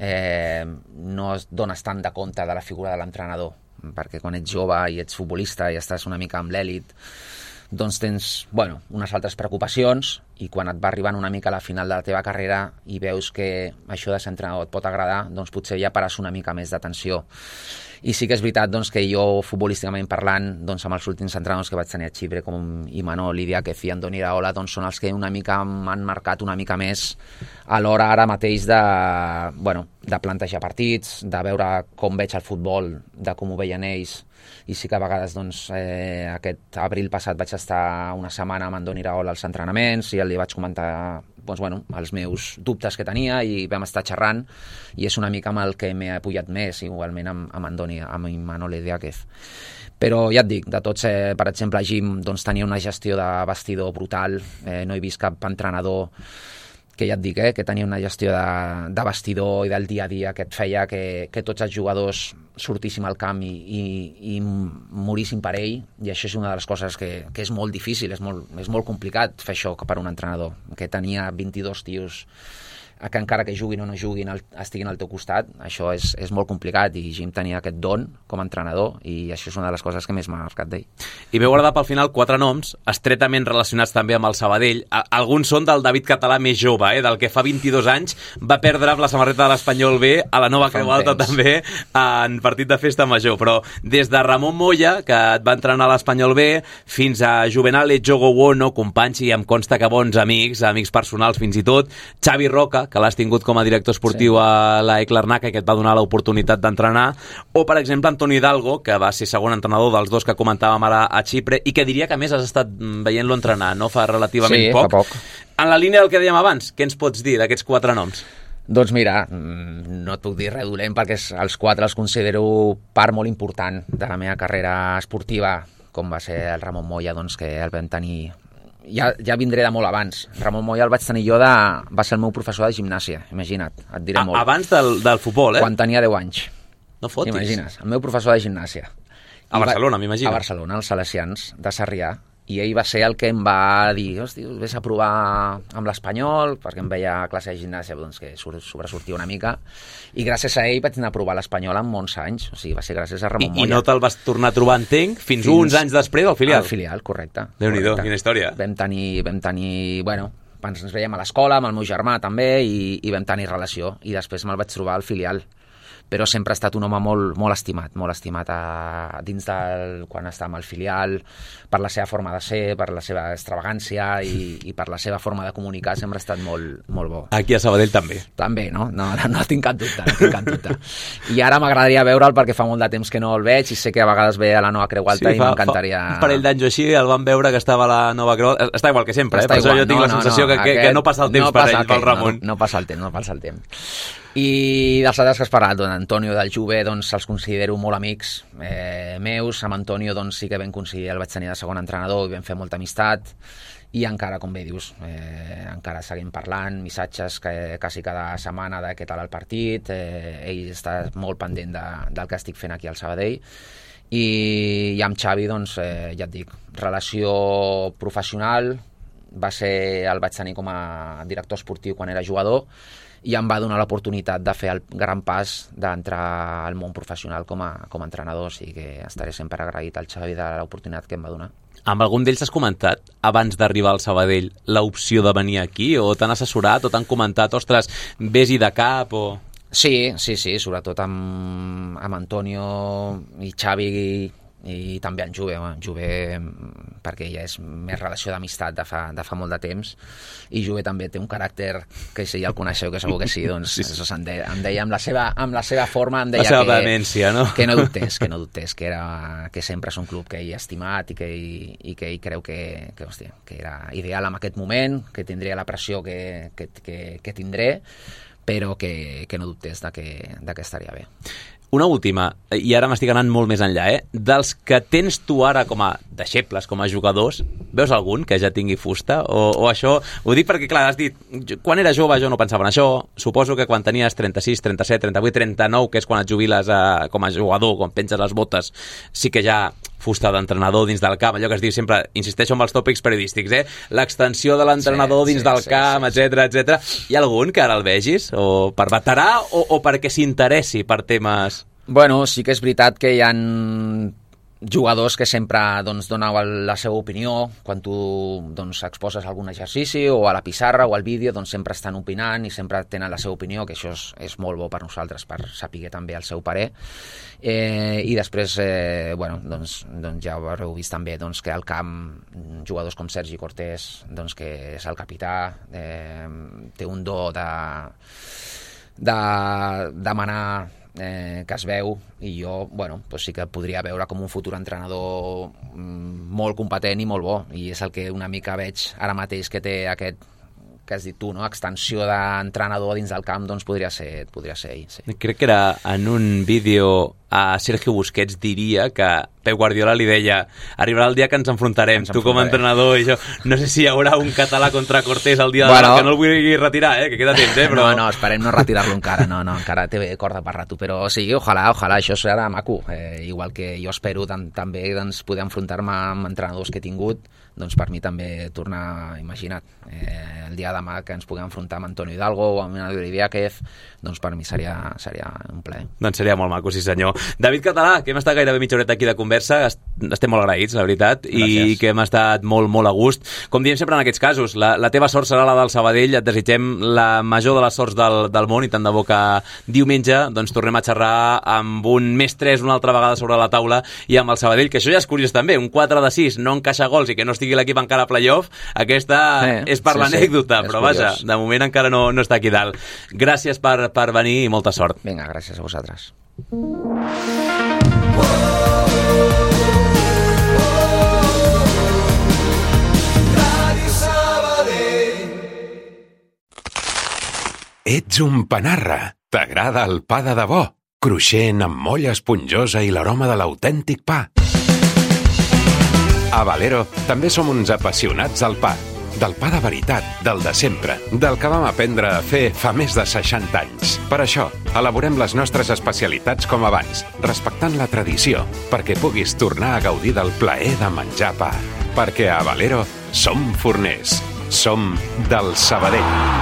no es dones tant de compte de la figura de l'entrenador, perquè quan ets jove i ets futbolista i estàs una mica amb l'èlit, doncs tens unes altres preocupacions, i quan et va arribant una mica a la final de la teva carrera i veus que això de ser entrenador et pot agradar, doncs potser ja pares una mica més d'atenció. I sí que és veritat que jo, futbolísticament parlant, amb els últims entrenadors que vaig tenir a Xipre, com Imanol Diáquez i Andoni Iraola, són els que una mica m'han marcat una mica més a l'hora ara mateix de plantejar partits, de veure com veig el futbol, de com ho veien ells. I sí que a vegades, aquest abril passat vaig estar una setmana amb Andoni Iraola als entrenaments i li vaig comentar els meus dubtes que tenia, i vam estar xerrant, i és una mica amb el que m'he apujat més, igualment amb Andoni, amb Imanol Diáquez. Però ja et dic, de tots, per exemple, Jim tenia una gestió de vestidor brutal, no he vist cap entrenador que ja et dic, que tenia una gestió de vestidor i del dia a dia que et feia que tots els jugadors sortíssim al camp i moríssim per ell, i això és una de les coses que és molt difícil, és molt complicat fer això per un entrenador, que tenia 22 tios que encara que juguin o no juguin estiguin al teu costat. Això és molt complicat, i Jim tenia aquest don com a entrenador, i això és una de les coses que més m'ha marcat d'ell. I m'heu guardat pel final 4 noms estretament relacionats també amb el Sabadell. Alguns són del David Català més jove, del que fa 22 anys va perdre amb la samarreta de l'Espanyol B a la Nova Creu Alta també en partit de festa major, però des de Ramon Moya, que et va entrenar a l'Espanyol B, fins a Juvenal Etjogo Wono, companys, i em consta que bons amics personals fins i tot, Xavi Roca, que l'has tingut com a director esportiu a la Eclarnaca, que et va donar l'oportunitat d'entrenar, o per exemple Antonio Hidalgo, que va ser segon entrenador dels dos que comentàvem ara a Xipre, i que diria que a més has estat veient-lo entrenar, no? Fa relativament poc. Fa poc. En la línia del que dèiem abans, què ens pots dir d'aquests 4 noms? Doncs mira, no et puc dir res dolent, perquè els 4 els considero part molt important de la meva carrera esportiva, com va ser el Ramon Moya, que el vam tenir ja vindré de molt abans. Ramon Moya el vaig tenir jo va ser el meu professor de gimnàsia, imagina't, et diré molt. Abans del futbol, Quan tenia 10 anys. No fotis. Imagines, el meu professor de gimnàsia. A Barcelona, m'imagino. A Barcelona, als Salesians de Sarrià. I ell va ser el que em va dir, hosti, vés a provar amb l'Espanyol, perquè em veia a classe de gimnàsia doncs, que sobresortia una mica, i gràcies a ell vaig anar a provar l'Espanyol amb 11 anys, o sigui, va ser gràcies a Ramon Moya. I no te'l vas tornar a trobar, entenc, fins uns anys després al filial? Al filial, correcte. Déu-n'hi-do, quina història. Vam tenir, bueno, ens veiem a l'escola, amb el meu germà també, i vam tenir relació, i després me'l vaig trobar al filial. Però sempre ha estat un home molt estimat dins quan està amb el filial, per la seva forma de ser, per la seva extravagància i per la seva forma de comunicar, sempre ha estat molt bo. Aquí a Sabadell també. També, no? No tinc cap dubte, I ara m'agradaria veure'l perquè fa molt de temps que no el veig i sé que a vegades ve a la Nova Creu Alta i m'encantaria... Un parell d'anys o així el vam veure que estava a la Nova Creu Alta. Està igual que sempre, per això jo tinc la sensació que no passa el temps per ell, pel Ramon. No passa el temps. I dels altres que has parlat, Antonio del Juve, doncs els considero molt amics meus. Amb Antonio doncs sí que vam coincidir, el vaig tenir de segon entrenador i vam fer molta amistat, i encara, com bé dius, encara seguim parlant, missatges quasi cada setmana de què tal el partit. Ell està molt pendent del que estic fent aquí al Sabadell, i amb Xavi doncs ja et dic, relació professional, el vaig tenir com a director esportiu quan era jugador, i em va donar l'oportunitat de fer el gran pas d'entrar al món professional com a entrenador, o sigui que estaré sempre agraït al Xavi de l'oportunitat que em va donar. Amb algun d'ells has comentat, abans d'arribar al Sabadell, l'opció de venir aquí? O t'han assessorat o t'han comentat, ostres, vés-hi de cap o... Sí, sobretot amb Antonio i Xavi i també en Juve, perquè ja és més relació d'amistat de fa molt de temps, i Juve també té un caràcter que si ja el coneixeu, que segur que sí, doncs em deia amb la seva forma, em deia vehemència, no? Que no dubtés, que sempre és un club que ell ha estimat i que ell creu que era ideal en aquest moment, que tindria la pressió que tindré, però que no dubtés de que estaria bé. Una última, i ara m'estic anant molt més enllà, dels que tens tu ara com a deixebles, com a jugadors, veus algun que ja tingui fusta? O això, ho dic perquè, clar, has dit, quan era jove jo no pensava en això, suposo que quan tenies 36, 37, 38, 39, que és quan et jubiles com a jugador, quan penges les botes, sí que ja fusta d'entrenador dins del camp, allò que es diu sempre, insisteixo amb els tòpics periodístics, l'extensió de l'entrenador dins del camp, etc. Hi ha algun que ara el vegis? O per veterà o perquè s'interessi per temes... Bueno, sí que és veritat que hi ha jugadors que sempre donen la seva opinió quan tu exposes algun exercici o a la pissarra o al vídeo, sempre estan opinant i sempre tenen la seva opinió, que això és molt bo per nosaltres, per saber també el seu parer. I després ja ho haureu vist també que al camp jugadors com Sergi Cortés, que és el capità, té un do de demanar que es veu, i jo sí que podria veure com un futur entrenador molt competent i molt bo, i és el que una mica veig ara mateix que té aquest que has dit tu, extensió d'entrenador dins del camp, podria ser ell. Sí. Crec que era en un vídeo a Sergio Busquets diria que Pep Guardiola li deia arribarà el dia que ens enfrontarem, tu com a entrenador i jo. No sé si hi haurà un català contra Cortés el dia que no el vull retirar, que queda temps, però... No, esperem no retirar-lo encara, encara té corda per rato, però sí, ojalà, això serà maco, igual que jo espero també poder enfrontar-me amb entrenadors que he tingut, per mi també tornar, imagina't, el dia de demà que ens puguem enfrontar amb Antonio Hidalgo o amb Yuri Diáquez, per mi seria un plaer. Doncs seria molt maco, sí senyor. David Català, que hem estat gairebé mitja horeta aquí de conversa, estem molt agraïts, la veritat. Gràcies. I que hem estat molt, molt a gust. Com diem sempre en aquests casos, la teva sort serà la del Sabadell, et desitgem la major de les sorts del món, i tant de bo que diumenge tornem a xerrar amb un més 3 una altra vegada sobre la taula i amb el Sabadell, que això ja és curiós també, un 4-6 no encaixa gols i que no estigui l'equip encara a playoff, aquesta és per l'anècdota, però vaja, de moment encara no està aquí dalt. Gràcies per venir i molta sort. Vinga, gràcies a vosaltres. Ets un panarra. T'agrada el pa de debò, cruixent amb molla esponjosa i l'aroma de l'autèntic pa. A Valero també som uns apassionats del pa. Del pa de veritat, del de sempre, del que vam aprendre a fer fa més de 60 anys. Per això, elaborem les nostres especialitats com abans, respectant la tradició, perquè puguis tornar a gaudir del plaer de menjar pa. Perquè a Valero som forners. Som del Sabadell.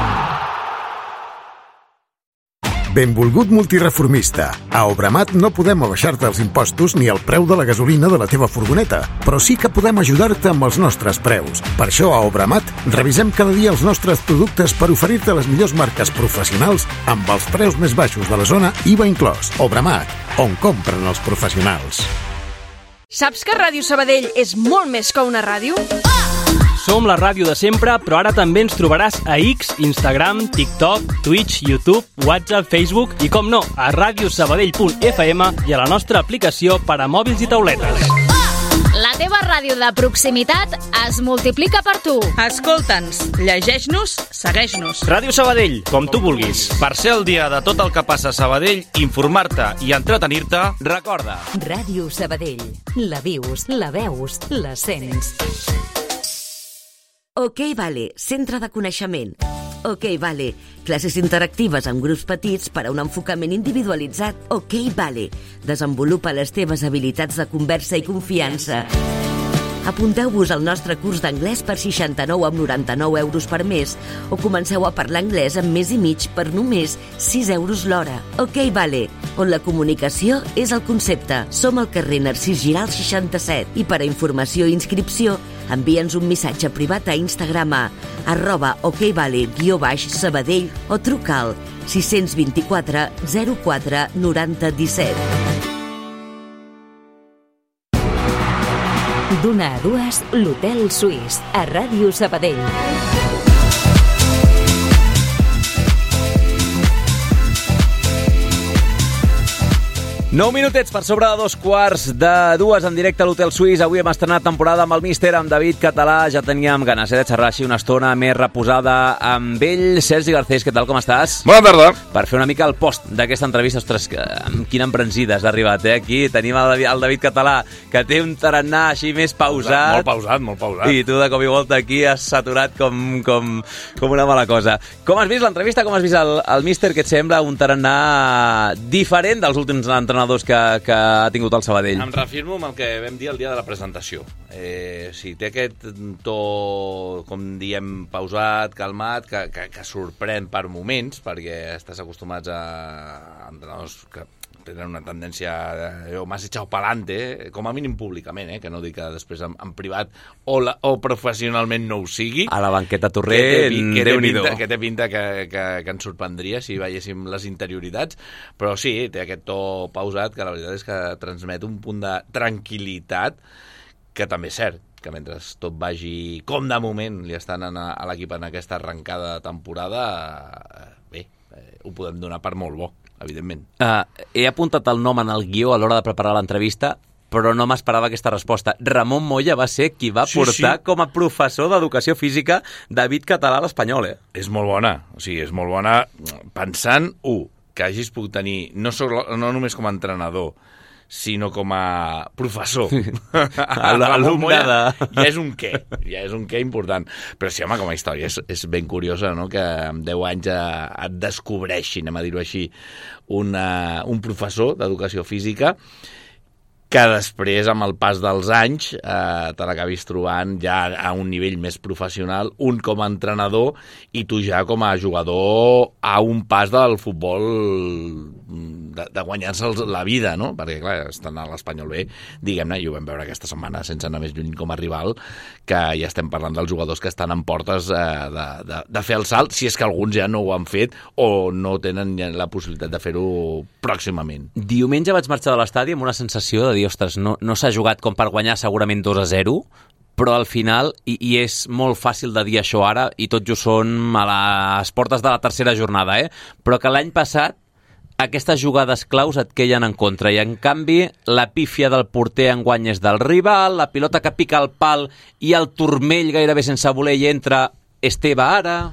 Benvolgut multireformista. A Obramat no podem abaixar-te els impostos ni el preu de la gasolina de la teva furgoneta, però sí que podem ajudar-te amb els nostres preus. Per això a Obramat revisem cada dia els nostres productes per oferir-te les millors marques professionals amb els preus més baixos de la zona, IVA inclòs. Obramat, on compren els professionals. Saps que Ràdio Sabadell és molt més que una ràdio? Som la ràdio de sempre, però ara també ens trobaràs a X, Instagram, TikTok, Twitch, YouTube, WhatsApp, Facebook i, com no, a radiosabadell.fm i a la nostra aplicació per a mòbils i tauletes. La teva ràdio de proximitat es multiplica per tu. Escolta'ns, llegeix-nos, segueix-nos. Ràdio Sabadell, com tu vulguis. Per ser al dia de tot el que passa a Sabadell, informar-te i entretenir-te, recorda. Ràdio Sabadell. La vius, la veus, la sents. OK Vale, centre de coneixement. OK Vale, classes interactives amb grups petits per a un enfocament individualitzat. OK Vale, desenvolupa les teves habilitats de conversa i confiança. Apunteu-vos al nostre curs d'anglès per 69,99 euros per mes o comenceu a parlar anglès en mes i mig per només 6 euros l'hora. OK Vale, on la comunicació és el concepte. Som al carrer Narcís Giral 67 i per a informació i inscripció envia'ns un missatge privat a Instagram a @okvale_Sabadell o truca al 624 04 90 17. D'una a dues, l'Hotel Suís, a Ràdio Sabadell. 9 minutets per sobre de 2:15 en directe a l'Hotel Suís. Avui hem estrenat temporada amb el míster, amb David Català. Ja teníem ganes de xerrar així una estona més reposada amb ell. Sergi Garcés, què tal, com estàs? Bona tarda. Per fer una mica el post d'aquesta entrevista. Ostres, amb quina embranzida has arribat, eh? Aquí tenim el David Català, que té un tarannà així més pausat. Molt pausat. I tu de cop i volta aquí has saturat com una mala cosa. Com has vist l'entrevista? Com has vist el míster? Que et sembla un tarannà diferent dels últims entrenadors que ha tingut el Sabadell? Em reafirmo amb el que vam dir el dia de la presentació. Sí, té aquest to, com diem, pausat, calmat, que sorprèn per moments, perquè estàs acostumats a entrenadors que tenen una tendència massa echado pa'lante, com a mínim públicament, que no dic que després en privat o professionalment no ho sigui. A la banqueta Torrent, Déu-n'hi-do. Que té pinta que ens sorprendria si veiéssim les interioritats, però sí, té aquest to pausat que la veritat és que transmet un punt de tranquil·litat, que també és cert que mentre tot vagi com de moment li estan a l'equip en aquesta arrencada de temporada, bé, ho podem donar per molt bo, evidentment. He apuntat el nom en el guió a l'hora de preparar l'entrevista, però no m'esperava aquesta resposta. Ramon Moya va ser qui va portar com a professor d'educació física David Català a l'Espanyol, eh? És molt bona, és molt bona pensant, que hagis pogut tenir, no només com a entrenador, sinó com a professor. Alumne de... Ja és un què important. Però sí, home, com a història és ben curiosa, no?, que amb 10 anys et descobreixin, anem a dir-ho així, un professor d'educació física, que després, amb el pas dels anys, te l'acabis trobant ja a un nivell més professional, un com a entrenador i tu ja com a jugador a un pas del futbol de guanyar-se la vida, no? Perquè, clar, estan a l'Espanyol B, diguem-ne, i ho vam veure aquesta setmana sense anar més lluny com a rival, que ja estem parlant dels jugadors que estan en portes de fer el salt, si és que alguns ja no ho han fet o no tenen la possibilitat de fer-ho pròximament. Diumenge vaig marxar de l'estadi amb una sensació de dir, ostres, no s'ha jugat com per guanyar segurament 2-0, però al final, i és molt fàcil de dir això ara, i tot just són a les portes de la tercera jornada, però que l'any passat aquestes jugades claus et queien en contra, i en canvi la pífia del porter enguany és del rival, la pilota que pica el pal i el turmell gairebé sense voler i entra Esteve ara...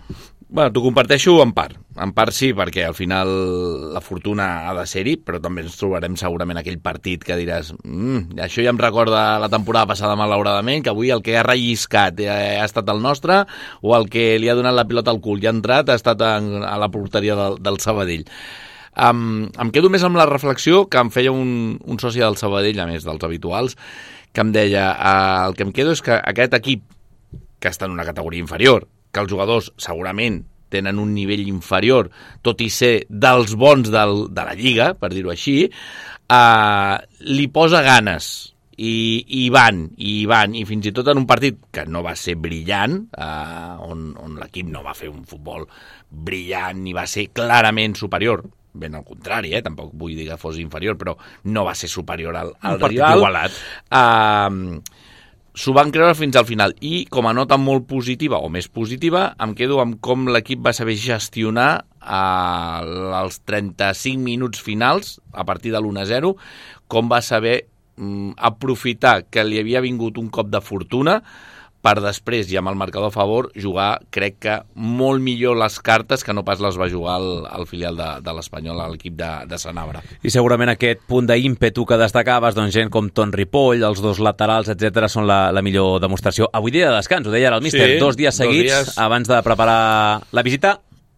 Bueno, t'ho comparteixo en part. En part sí, perquè al final la fortuna ha de ser-hi, però també ens trobarem segurament aquell partit que diràs això ja em recorda la temporada passada malauradament, que avui el que ha relliscat ha estat el nostre, o el que li ha donat la pilota al cul i ha entrat ha estat a la porteria del Sabadell. Em quedo més amb la reflexió que em feia un soci del Sabadell, a més dels habituals, que em deia, el que em quedo és que aquest equip, que està en una categoria inferior, que els jugadors segurament tenen un nivell inferior, tot i ser dels bons de la Lliga, per dir-ho així, li posa ganes i van, i fins i tot en un partit que no va ser brillant, on l'equip no va fer un futbol brillant ni va ser clarament superior, ben al contrari, tampoc vull dir que fos inferior, però no va ser superior al rival. Igualat. S'ho van creure fins al final, i com a nota molt positiva, o més positiva, em quedo amb com l'equip va saber gestionar els 35 minuts finals, a partir de l'1-0, com va saber aprofitar que li havia vingut un cop de fortuna per després, i amb el marcador a favor, jugar, crec que molt millor les cartes que no pas les va jugar el filial de l'Espanyol, a l'equip de Sanabra. I segurament aquest punt d'ímpetu que destacaves, doncs gent com Ton Ripoll, els dos laterals, etc, són la millor demostració. Avui dia de descans, ho deia ara el míster, 2 dies seguits abans de preparar la visita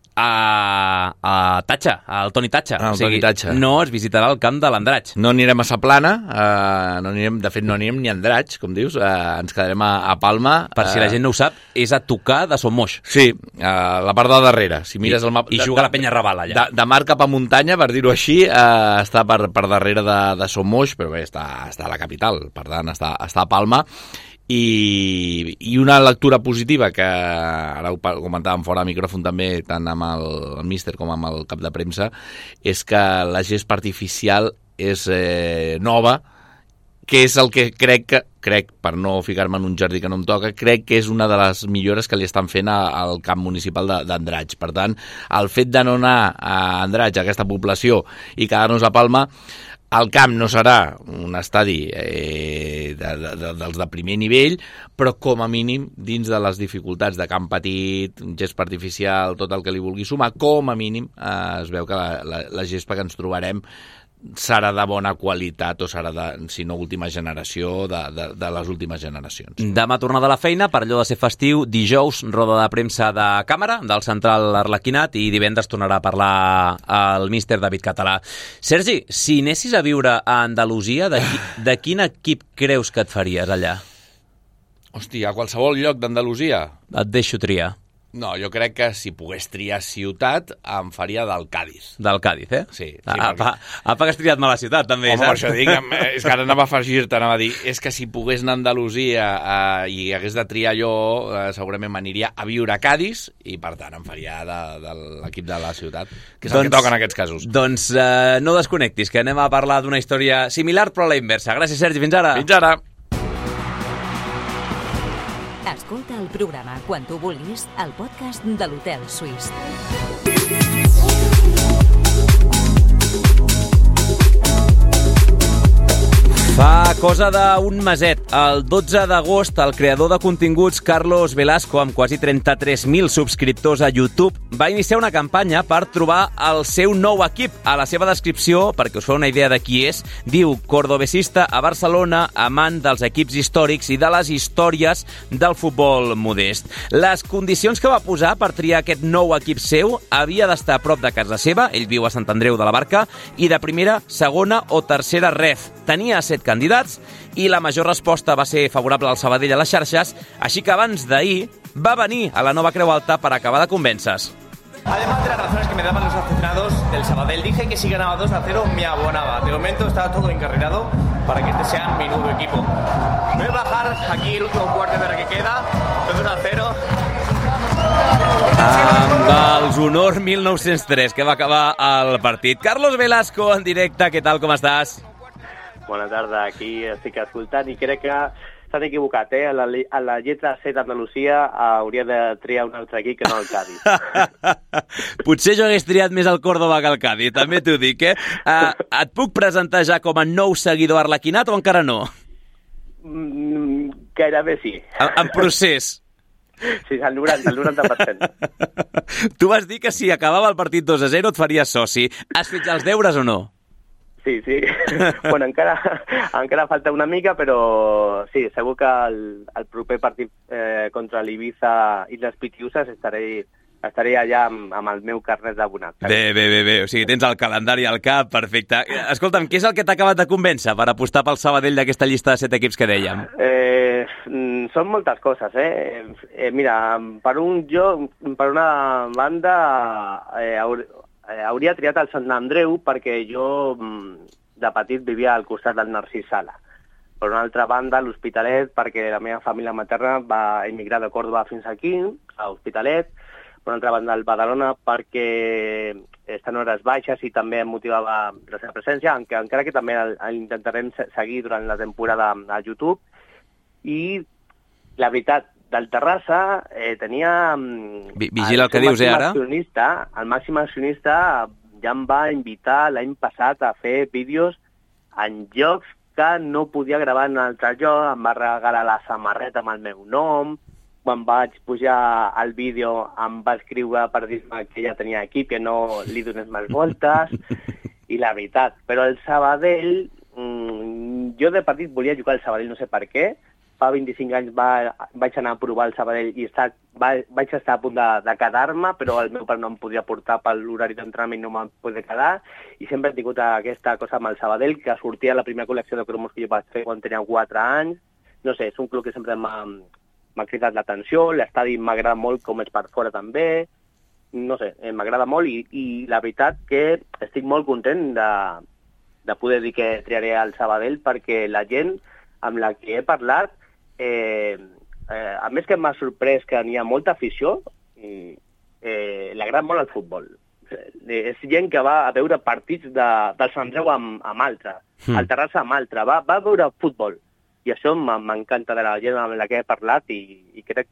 a Tatxa, al Toni Tatxa. Toni Tatxa. No es visitarà el camp de l'Andratx. No anirem a Saplana, de fet no anirem ni a Andratx, com dius, ens quedarem a Palma. Per si la gent no ho sap, és a tocar de Son Moix. Sí, la part de darrere. Si mires el mapa, I juga la Penya Raval allà. De mar cap a muntanya, per dir-ho així, està per darrere de Son Moix, però bé, està a la capital, per tant, està a Palma. I una lectura positiva que ara ho comentàvem fora de micròfon també, tant amb el míster com amb el cap de premsa, és que la gespa artificial és nova, que és el que crec, per no ficar-me en un jardí que no em toca, crec que és una de les millores que li estan fent al camp municipal d'Andratx. Per tant, el fet de no anar a Andratx, a aquesta població, i quedar-nos a Palma, el camp no serà un estadi dels de primer nivell, però com a mínim, dins de les dificultats de camp petit, gespa artificial, tot el que li vulgui sumar, com a mínim es veu que la gespa que ens trobarem serà de bona qualitat, o serà si no última generació, de les últimes generacions. Demà tornada a la feina, per allò de ser festiu, dijous, roda de premsa de càmera del central Arlequinat, i divendres tornarà a parlar el míster David Català. Sergi, si anessis a viure a Andalusia, de quin equip creus que et faries allà? Hòstia, a qualsevol lloc d'Andalusia? Et deixo triar. No, jo crec que si pogués triar ciutat, em faria del Cádiz. Del Cádiz, eh? Sí. Apa, que has triat mala ciutat, també, saps? Home, per això dic, és que ara anava a afegir-te, anava a dir, és que si pogués anar a Andalusia i hagués de triar jo, segurament m'aniria a viure a Cádiz, i per tant em faria de l'equip de la ciutat, que és el que toca en aquests casos. Doncs no desconnectis, que anem a parlar d'una història similar, però a la inversa. Gràcies, Sergi, fins ara. Fins ara. Escolta el programa quan tu vulguis al podcast de l'Hotel Suís. Fa cosa d'un meset, el 12 d'agost, el creador de continguts Carlos Velasco, amb quasi 33.000 subscriptors a YouTube, va iniciar una campanya per trobar el seu nou equip. A la seva descripció, perquè us feu una idea de qui és, diu cordobesista a Barcelona, amant dels equips històrics i de les històries del futbol modest. Les condicions que va posar per triar aquest nou equip seu havia d'estar a prop de casa seva, ell viu a Sant Andreu de la Barca, i de primera, segona o tercera ref. Tenia 7 candidats i la major resposta va ser favorable al Sabadell a les xarxes, així que abans d'ahir va venir a la Nova Creu Alta per acabar de convèncer-se. Además de las razones que me daban los aficionados del Sabadell, dije que si ganaba 2-0 me abonaba. De momento está todo encarrilado para que este sea mi nuevo equipo. Voy a bajar aquí el último cuarto de hora que queda, 2-0. Amb els honors 1903, que va acabar el partit. Carlos Velasco, en directe, què tal, com estàs? Bona tarda, aquí estic escoltant i crec que s'han equivocat, A la lletra C d'Andalusia hauria de triar un altre equip que no el Cádiz. Potser jo hagués triat més el Córdoba que el Cádiz, també t'ho dic, Et puc presentar ja com a nou seguidor arlequinat o encara no? Gairebé sí. En procés. Sí, el 90%. Tu vas dir que si acabava el partit 2-0 et faries soci. Has fet ja els deures o no? Sí. Bueno, encara falta una mica, però sí, segur que el proper partit contra l'Ibiza i les Pitiuses estaré allà amb el meu carnet d'abonat. Bé. O sigui, tens el calendari al cap, perfecte. Escolta'm, què és el que t'ha acabat de convèncer per apostar pel Sabadell d'aquesta llista de 7 equips que dèiem? Són moltes coses, mira, per una banda hauria triat el Sant Andreu perquè jo de petit vivia al costat del Narcís Sala. Per una altra banda, l'Hospitalet, perquè la meva família materna va emigrar de Còrdova fins aquí, a Hospitalet. Per una altra banda, el Badalona, perquè està en hores baixes i també em motivava la seva presència, encara que també l'intentarem seguir durant la temporada a YouTube. I la veritat, del Terrassa tenia... Vigila el que dius, ara? El màxim accionista ja em va invitar l'any passat a fer vídeos en jocs que no podia gravar en un altre lloc, em va regalar la samarreta amb el meu nom, quan vaig pujar al vídeo em va escriure per dir-me que ja tenia equip, que no li donés més voltes, i la veritat. Però el Sabadell, jo de petit volia jugar al Sabadell, no sé per què. Fa 25 anys vaig anar a provar el Sabadell i vaig estar a punt de quedar-me, però el meu pare no em podia portar per l'horari d'entrenament i no me'n podia quedar, i sempre he tingut aquesta cosa amb el Sabadell, que sortia la primera col·lecció de cromos que jo vaig fer quan tenia 4 anys. No sé, és un club que sempre m'ha cridat l'atenció, l'estadi m'agrada molt com és per fora també, no sé, m'agrada molt i la veritat que estic molt content de poder dir que triaré el Sabadell perquè la gent amb la que he parlat, a més que m'ha sorprès que n'hi ha molta afició, l'agrada molt el futbol. És gent que va a veure partits del Sant Andreu amb altre, el Terrassa amb altre, va a veure futbol. I això m'encanta de la gent amb la que he parlat i crec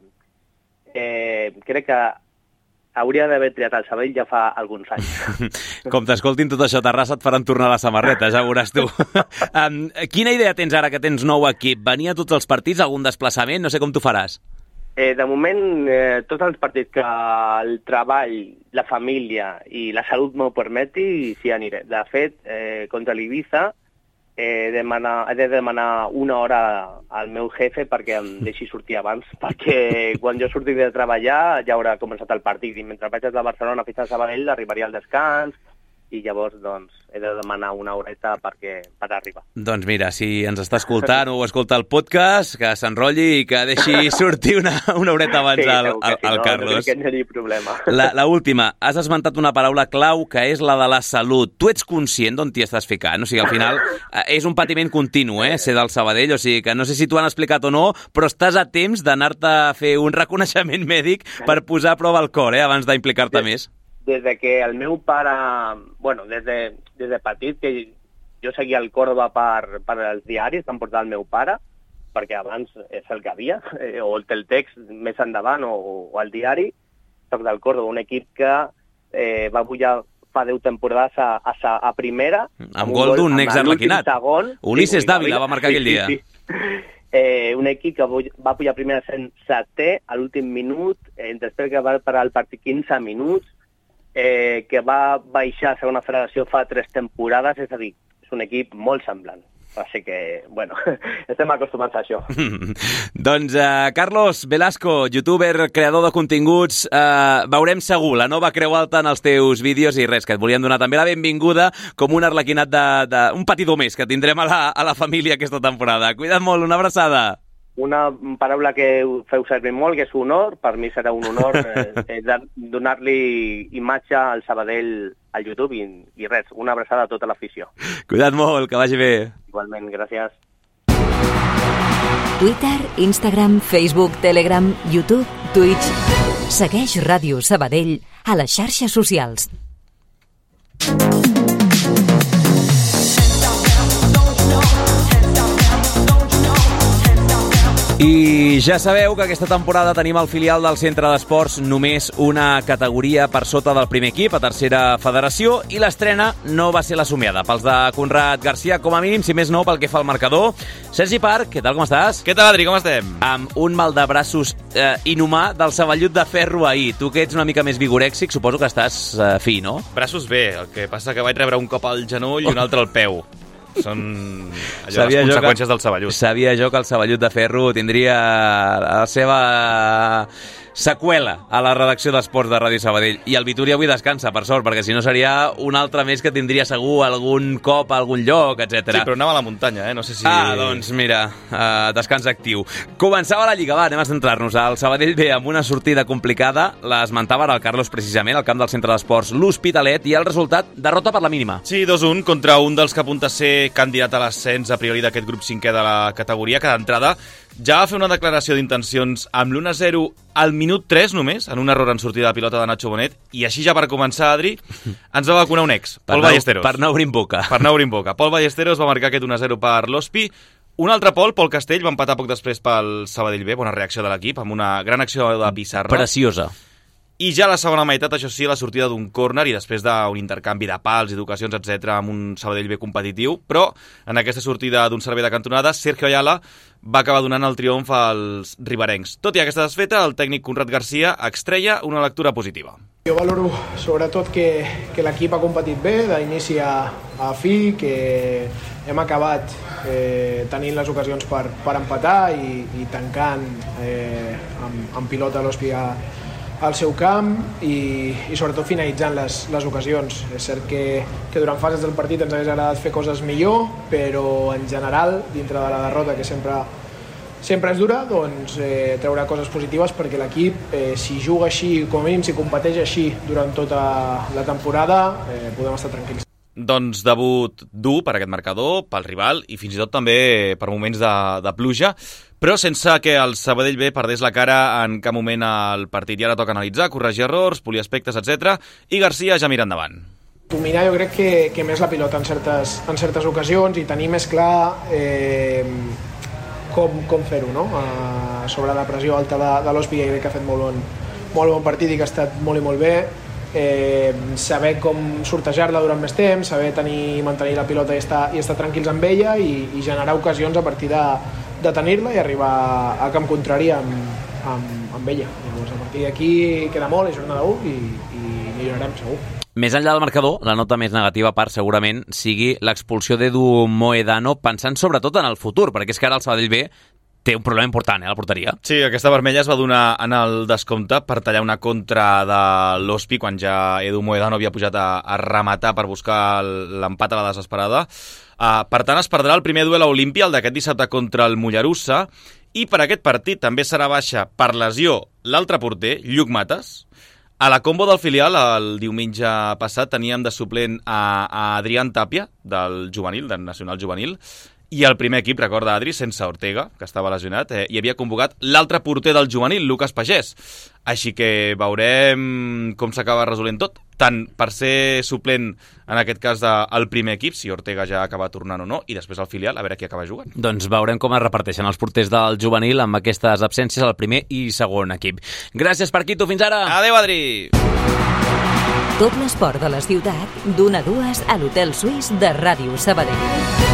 que hauria d'haver triat el Sabadell ja fa alguns anys. Com t'escoltin tot això, Terrassa, et faran tornar la samarreta, ja veuràs tu. Quina idea tens ara que tens nou equip? Venir a tots els partits, algun desplaçament? No sé com tu faràs. De moment, tots els partits que el treball, la família i la salut m'ho permeti, sí aniré. De fet, contra l'Ibiza, he de demanar una hora al meu jefe perquè em deixi sortir abans, perquè quan jo surti de treballar ja haurà començat el partit i mentre vaig de Barcelona fins a Sabadell arribaria al descans i llavors doncs he de demanar una horeta per arribar. Doncs mira, si ens està escoltant o escolta el podcast, que s'enrotlli i que deixi sortir una horeta abans al Carlos. Sí, no hi hagi problema. La última, has esmentat una paraula clau que és la de la salut. Tu ets conscient d'on t'hi estàs ficant? O sigui, al final és un patiment continu, ser del Sabadell, o sigui que no sé si t'ho han explicat o no, però estàs a temps d'anar-te a fer un reconeixement mèdic per posar a prova el cor, abans d'implicar-te més. Des que el meu pare, bueno, des de petit, que jo seguia el Còrdova per els diaris que em portava el meu pare, perquè abans és el que havia, o el Teltex més endavant, o el diari, soc del Còrdova, un equip que va pujar fa 10 temporades a primera. Amb gol d'un exarlequinat. Ulisses Dávila va marcar aquell dia. Sí. Un equip que va pujar primera sent 7è a l'últim minut, després que va parar el partit 15 minuts, que va baixar a segona federació fa 3 temporades, és a dir, és un equip molt semblant. Així que, bueno, estem acostumats a això. Doncs, Carlos Velasco, youtuber, creador de continguts, veurem segur la nova creu alta en els teus vídeos i res, que et volíem donar també la benvinguda com un arlequinat d'un patidor més que tindrem a la família aquesta temporada. Cuida't molt, una abraçada. Una paraula que feu servir molt, que és honor. Per mi serà un honor donar-li imatge al Sabadell al YouTube i res, una abraçada a tota l'afició. Cuida't molt, que vagi bé. Igualment, gràcies. Twitter, Instagram, Facebook, Telegram, YouTube, Twitch. Segueix Ràdio Sabadell a les xarxes socials. I ja sabeu que aquesta temporada tenim al filial del Centre d'Esports només una categoria per sota del primer equip, a tercera federació, i l'estrena no va ser la somiada pels de Conrad Garcia, com a mínim, si més no, pel que fa al marcador. Sergi Parc, què tal, com estàs? Què tal, Adri, com estem? Amb un mal de braços inhumà del Saballut de Ferro ahir. Tu que ets una mica més vigorèxic, suposo que estàs fi, no? Braços bé, el que passa que vaig rebre un cop al genoll i un altre al peu. Són allò, les conseqüències del Saballut. Sabia jo que el Saballut de Ferro tindria la seva seqüela a la redacció d'Esports de Ràdio Sabadell. I el Vitúria avui descansa, per sort, perquè si no seria un altre més que tindria segur algun cop a algun lloc, etc. Sí, però anava a la muntanya, no sé si... Doncs mira, descans actiu. Començava la Lliga, anem a centrar-nos. El Sabadell ve amb una sortida complicada, l'esmentava ara el Carlos precisament, al camp del Centre d'Esports l'Hospitalet, i el resultat, derrota per la mínima. Sí, 2-1 contra un dels que apunta a ser candidat a l'ascens a priori d'aquest grup 5è de la categoria, que d'entrada ja va fer una declaració d'intencions amb l'1-0 al minut 3 només, en un error en sortida de pilota de Nacho Bonet, i així ja per començar, Adri, ens va vacunar un ex, Pol Ballesteros. Per no obrir boca. Per no obrir boca. Pol Ballesteros va marcar aquest 1-0 per l'Hospi. Un altre Pol Castell, va empatar poc després pel Sabadell B, bona reacció de l'equip, amb una gran acció de Pissarra. Preciosa. I ja a la segona meitat, això sí, la sortida d'un córner i després d'un intercanvi de pals i d'ocasions, etc., amb un Sabadell B competitiu, però en aquesta sortida d'un servei de cantonada, Sergio Ayala va acabar donant el triomf als riberencs. Tot i aquesta desfeta, el tècnic Conrad Garcia extreia una lectura positiva. Jo valoro sobretot que l'equip ha competit bé, d'inici a fi, que hem acabat tenint les ocasions per empatar i tancant amb pilota l'Hospi al seu camp i sobretot finalitzant les ocasions. És cert que durant fases del partit ens hagués agradat fer coses millor, però en general, dintre de la derrota, que sempre és dura, doncs treurà coses positives perquè l'equip, si juga així, com a mínim, si competeix així durant tota la temporada, podem estar tranquils. Doncs debut dur per aquest marcador, pel rival i fins i tot també per moments de pluja, però sense que el Sabadell B perdés la cara en cap moment al partit. I ara toca analitzar, corregir errors, polir aspectes, etc. I Garcia ja mira endavant. Dominar jo crec que més la pilota en certes ocasions i tenir més clar com fer-ho, no? Sobre la pressió alta de l'Hospi, crec que ha fet molt bon partit i que ha estat molt i molt bé. Saber com sortejar-la durant més temps, saber mantenir la pilota i estar tranquils amb ella i generar ocasions a partir de tenir-la i arribar a camp contrari amb ella. Llavors, a partir d'aquí queda molt, és jornada 1 i millorarem, segur. Més enllà del marcador, la nota més negativa part segurament sigui l'expulsió d'Edu Moedano, pensant sobretot en el futur, perquè és que ara el Sabadell B té un problema important, a la porteria. Sí, aquesta vermella es va donar en el descompte per tallar una contra de l'Hospi quan ja Edu Moedano havia pujat a rematar per buscar l'empat a la desesperada. Per tant, es perdrà el primer duel a Olímpia, el d'aquest dissabte contra el Mollerussa, i per aquest partit també serà baixa per lesió l'altre porter, Lluc Mates. A la combo del filial, el diumenge passat, teníem de suplent a Adrián Tapia, del juvenil, del Nacional Juvenil, i el primer equip, recorda Adri, sense Ortega, que estava lesionat, i havia convocat l'altre porter del juvenil, Lucas Pagès. Així que veurem com s'acaba resolent tot, tant per ser suplent, en aquest cas, del primer equip, si Ortega ja acaba tornant o no, i després al filial, a veure qui acaba jugant. Doncs veurem com es reparteixen els porters del juvenil amb aquestes absències al primer i segon equip. Gràcies, Parquito, fins ara! Adéu, Adri! Tot l'esport de la ciutat, d'1 a 2 a l'Hotel Suís de Ràdio Sabadell.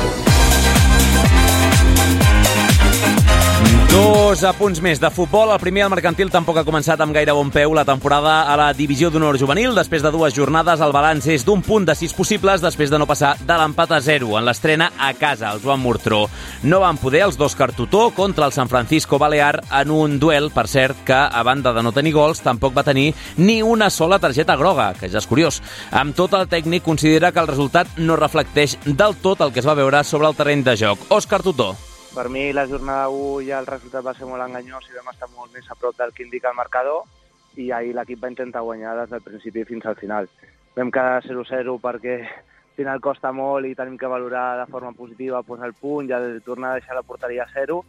2 apunts més de futbol. El primer, el Mercantil, tampoc ha començat amb gaire bon peu la temporada a la divisió d'honor juvenil. Després de 2 jornades, el balanç és d'un punt de 6 possibles després de no passar de l'empat a 0 en l'estrena a casa, al Joan Murtró. No van poder els dos Cartutó contra el San Francisco Balear en un duel, per cert, que a banda de no tenir gols, tampoc va tenir ni una sola targeta groga, que ja és curiós. Amb tot, el tècnic considera que el resultat no reflecteix del tot el que es va veure sobre el terreny de joc. Òscar Tutó. Per mi la jornada 1 ja el resultat va ser molt enganyós i vam estar molt més a prop del que indica el marcador i ahir l'equip va intentar guanyar des del principi fins al final. Vam quedar 0-0 perquè al final costa molt i tenim que valorar de forma positiva el punt i el tornar a deixar la porteria a 0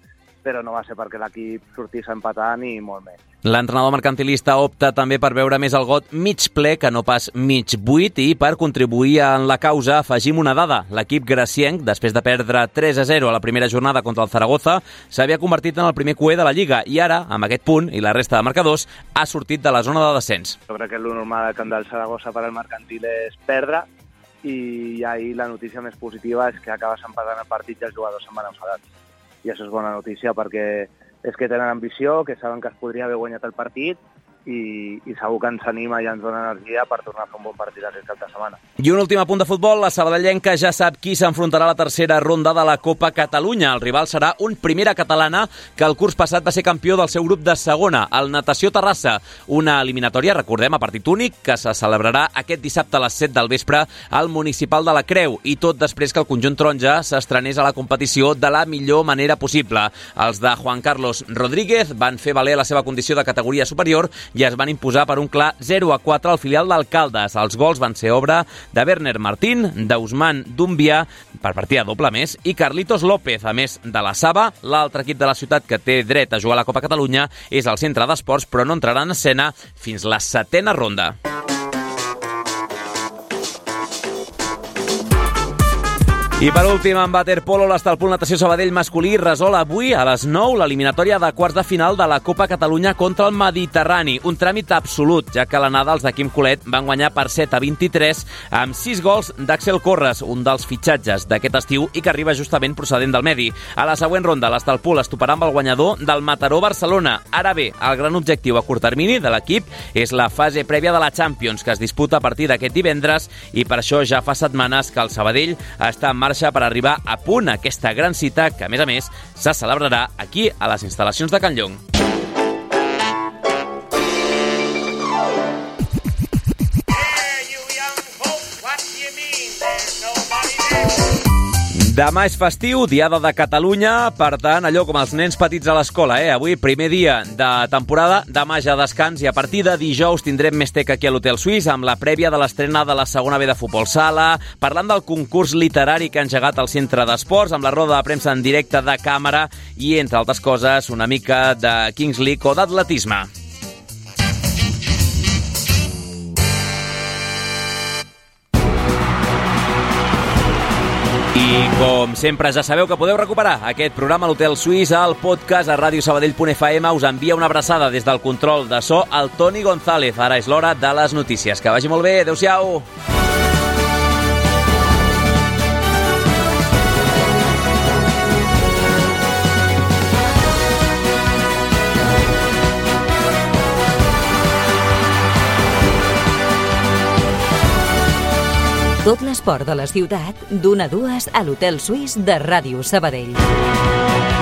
però no va ser perquè l'equip sortís a empatar ni molt més. L'entrenador mercantilista opta també per veure més el got mig ple que no pas mig buit i per contribuir en la causa afegim una dada. L'equip gracienc, després de perdre 3-0 a la primera jornada contra el Zaragoza, s'havia convertit en el primer cuer de la Lliga i ara, amb aquest punt i la resta de marcadors, ha sortit de la zona de descens. Jo crec que el normal al camp del Zaragoza per al mercantil és perdre i ahir la notícia més positiva és que acabes empatant el partit i els jugadors se'n van enfadats. I això és bona notícia perquè és que tenen ambició, que saben que es podria haver guanyat el partit i segur que ens anima i ens dona energia per tornar a fer un bon partit aquest cap de setmana. I un últim apunt de futbol, la sabadellenca ja sap qui s'enfrontarà a la tercera ronda de la Copa Catalunya. El rival serà un Primera Catalana que el curs passat va ser campió del seu grup de segona, el Natació Terrassa. Una eliminatòria, recordem, a partit únic, que se celebrarà aquest dissabte a les 7 del vespre al Municipal de la Creu, i tot després que el conjunt taronja s'estrenés a la competició de la millor manera possible. Els de Juan Carlos Rodríguez van fer valer la seva condició de categoria superior i es van imposar per un clar 0-4 al filial d'Alcaldes. Els gols van ser obra de Werner Martín, d'Ousmane Doumbia, per partida doble més, i Carlitos López. A més de la Saba, l'altre equip de la ciutat que té dret a jugar a la Copa Catalunya és el Centre d'Esports, però no entrarà en escena fins la 7a ronda. I per últim, en waterpolo, l'Estalpol Natació Sabadell masculí resol avui a les 9 l'eliminatòria de quarts de final de la Copa Catalunya contra el Mediterrani. Un tràmit absolut, ja que a l'anada els de Quim Colet van guanyar per 7-23 amb 6 gols d'Àxel Corres, un dels fitxatges d'aquest estiu i que arriba justament procedent del Medi. A la següent ronda, l'Estalpol es toparà amb el guanyador del Mataró Barcelona. Ara bé, el gran objectiu a curt termini de l'equip és la fase prèvia de la Champions, que es disputa a partir d'aquest divendres, i per això ja fa setmanes que el Sabadell està en marxa per arribar a punt a aquesta gran cita que, a més, se celebrarà aquí a les instal·lacions de Can Llong. Demà és festiu, Diada de Catalunya, per tant, allò com els nens petits a l'escola, Avui, primer dia de temporada, demà ja descans, i a partir de dijous tindrem més tec aquí a l'Hotel Suís, amb la prèvia de l'estrena de la segona B de Futbol Sala, parlant del concurs literari que ha engegat el Centre d'Esports, amb la roda de premsa en directe de càmera i, entre altres coses, una mica de Kings League o d'atletisme. I, com sempre, ja sabeu que podeu recuperar aquest programa a l'Hotel Suís al podcast a radiosabadell.fm. Us envia una abraçada des del control de so al Toni González. Ara és l'hora de les notícies. Que vagi molt bé. Adéu-siau. Tot l'esport de la ciutat, d'1 a 2 a l'Hotel Suís de Ràdio Sabadell.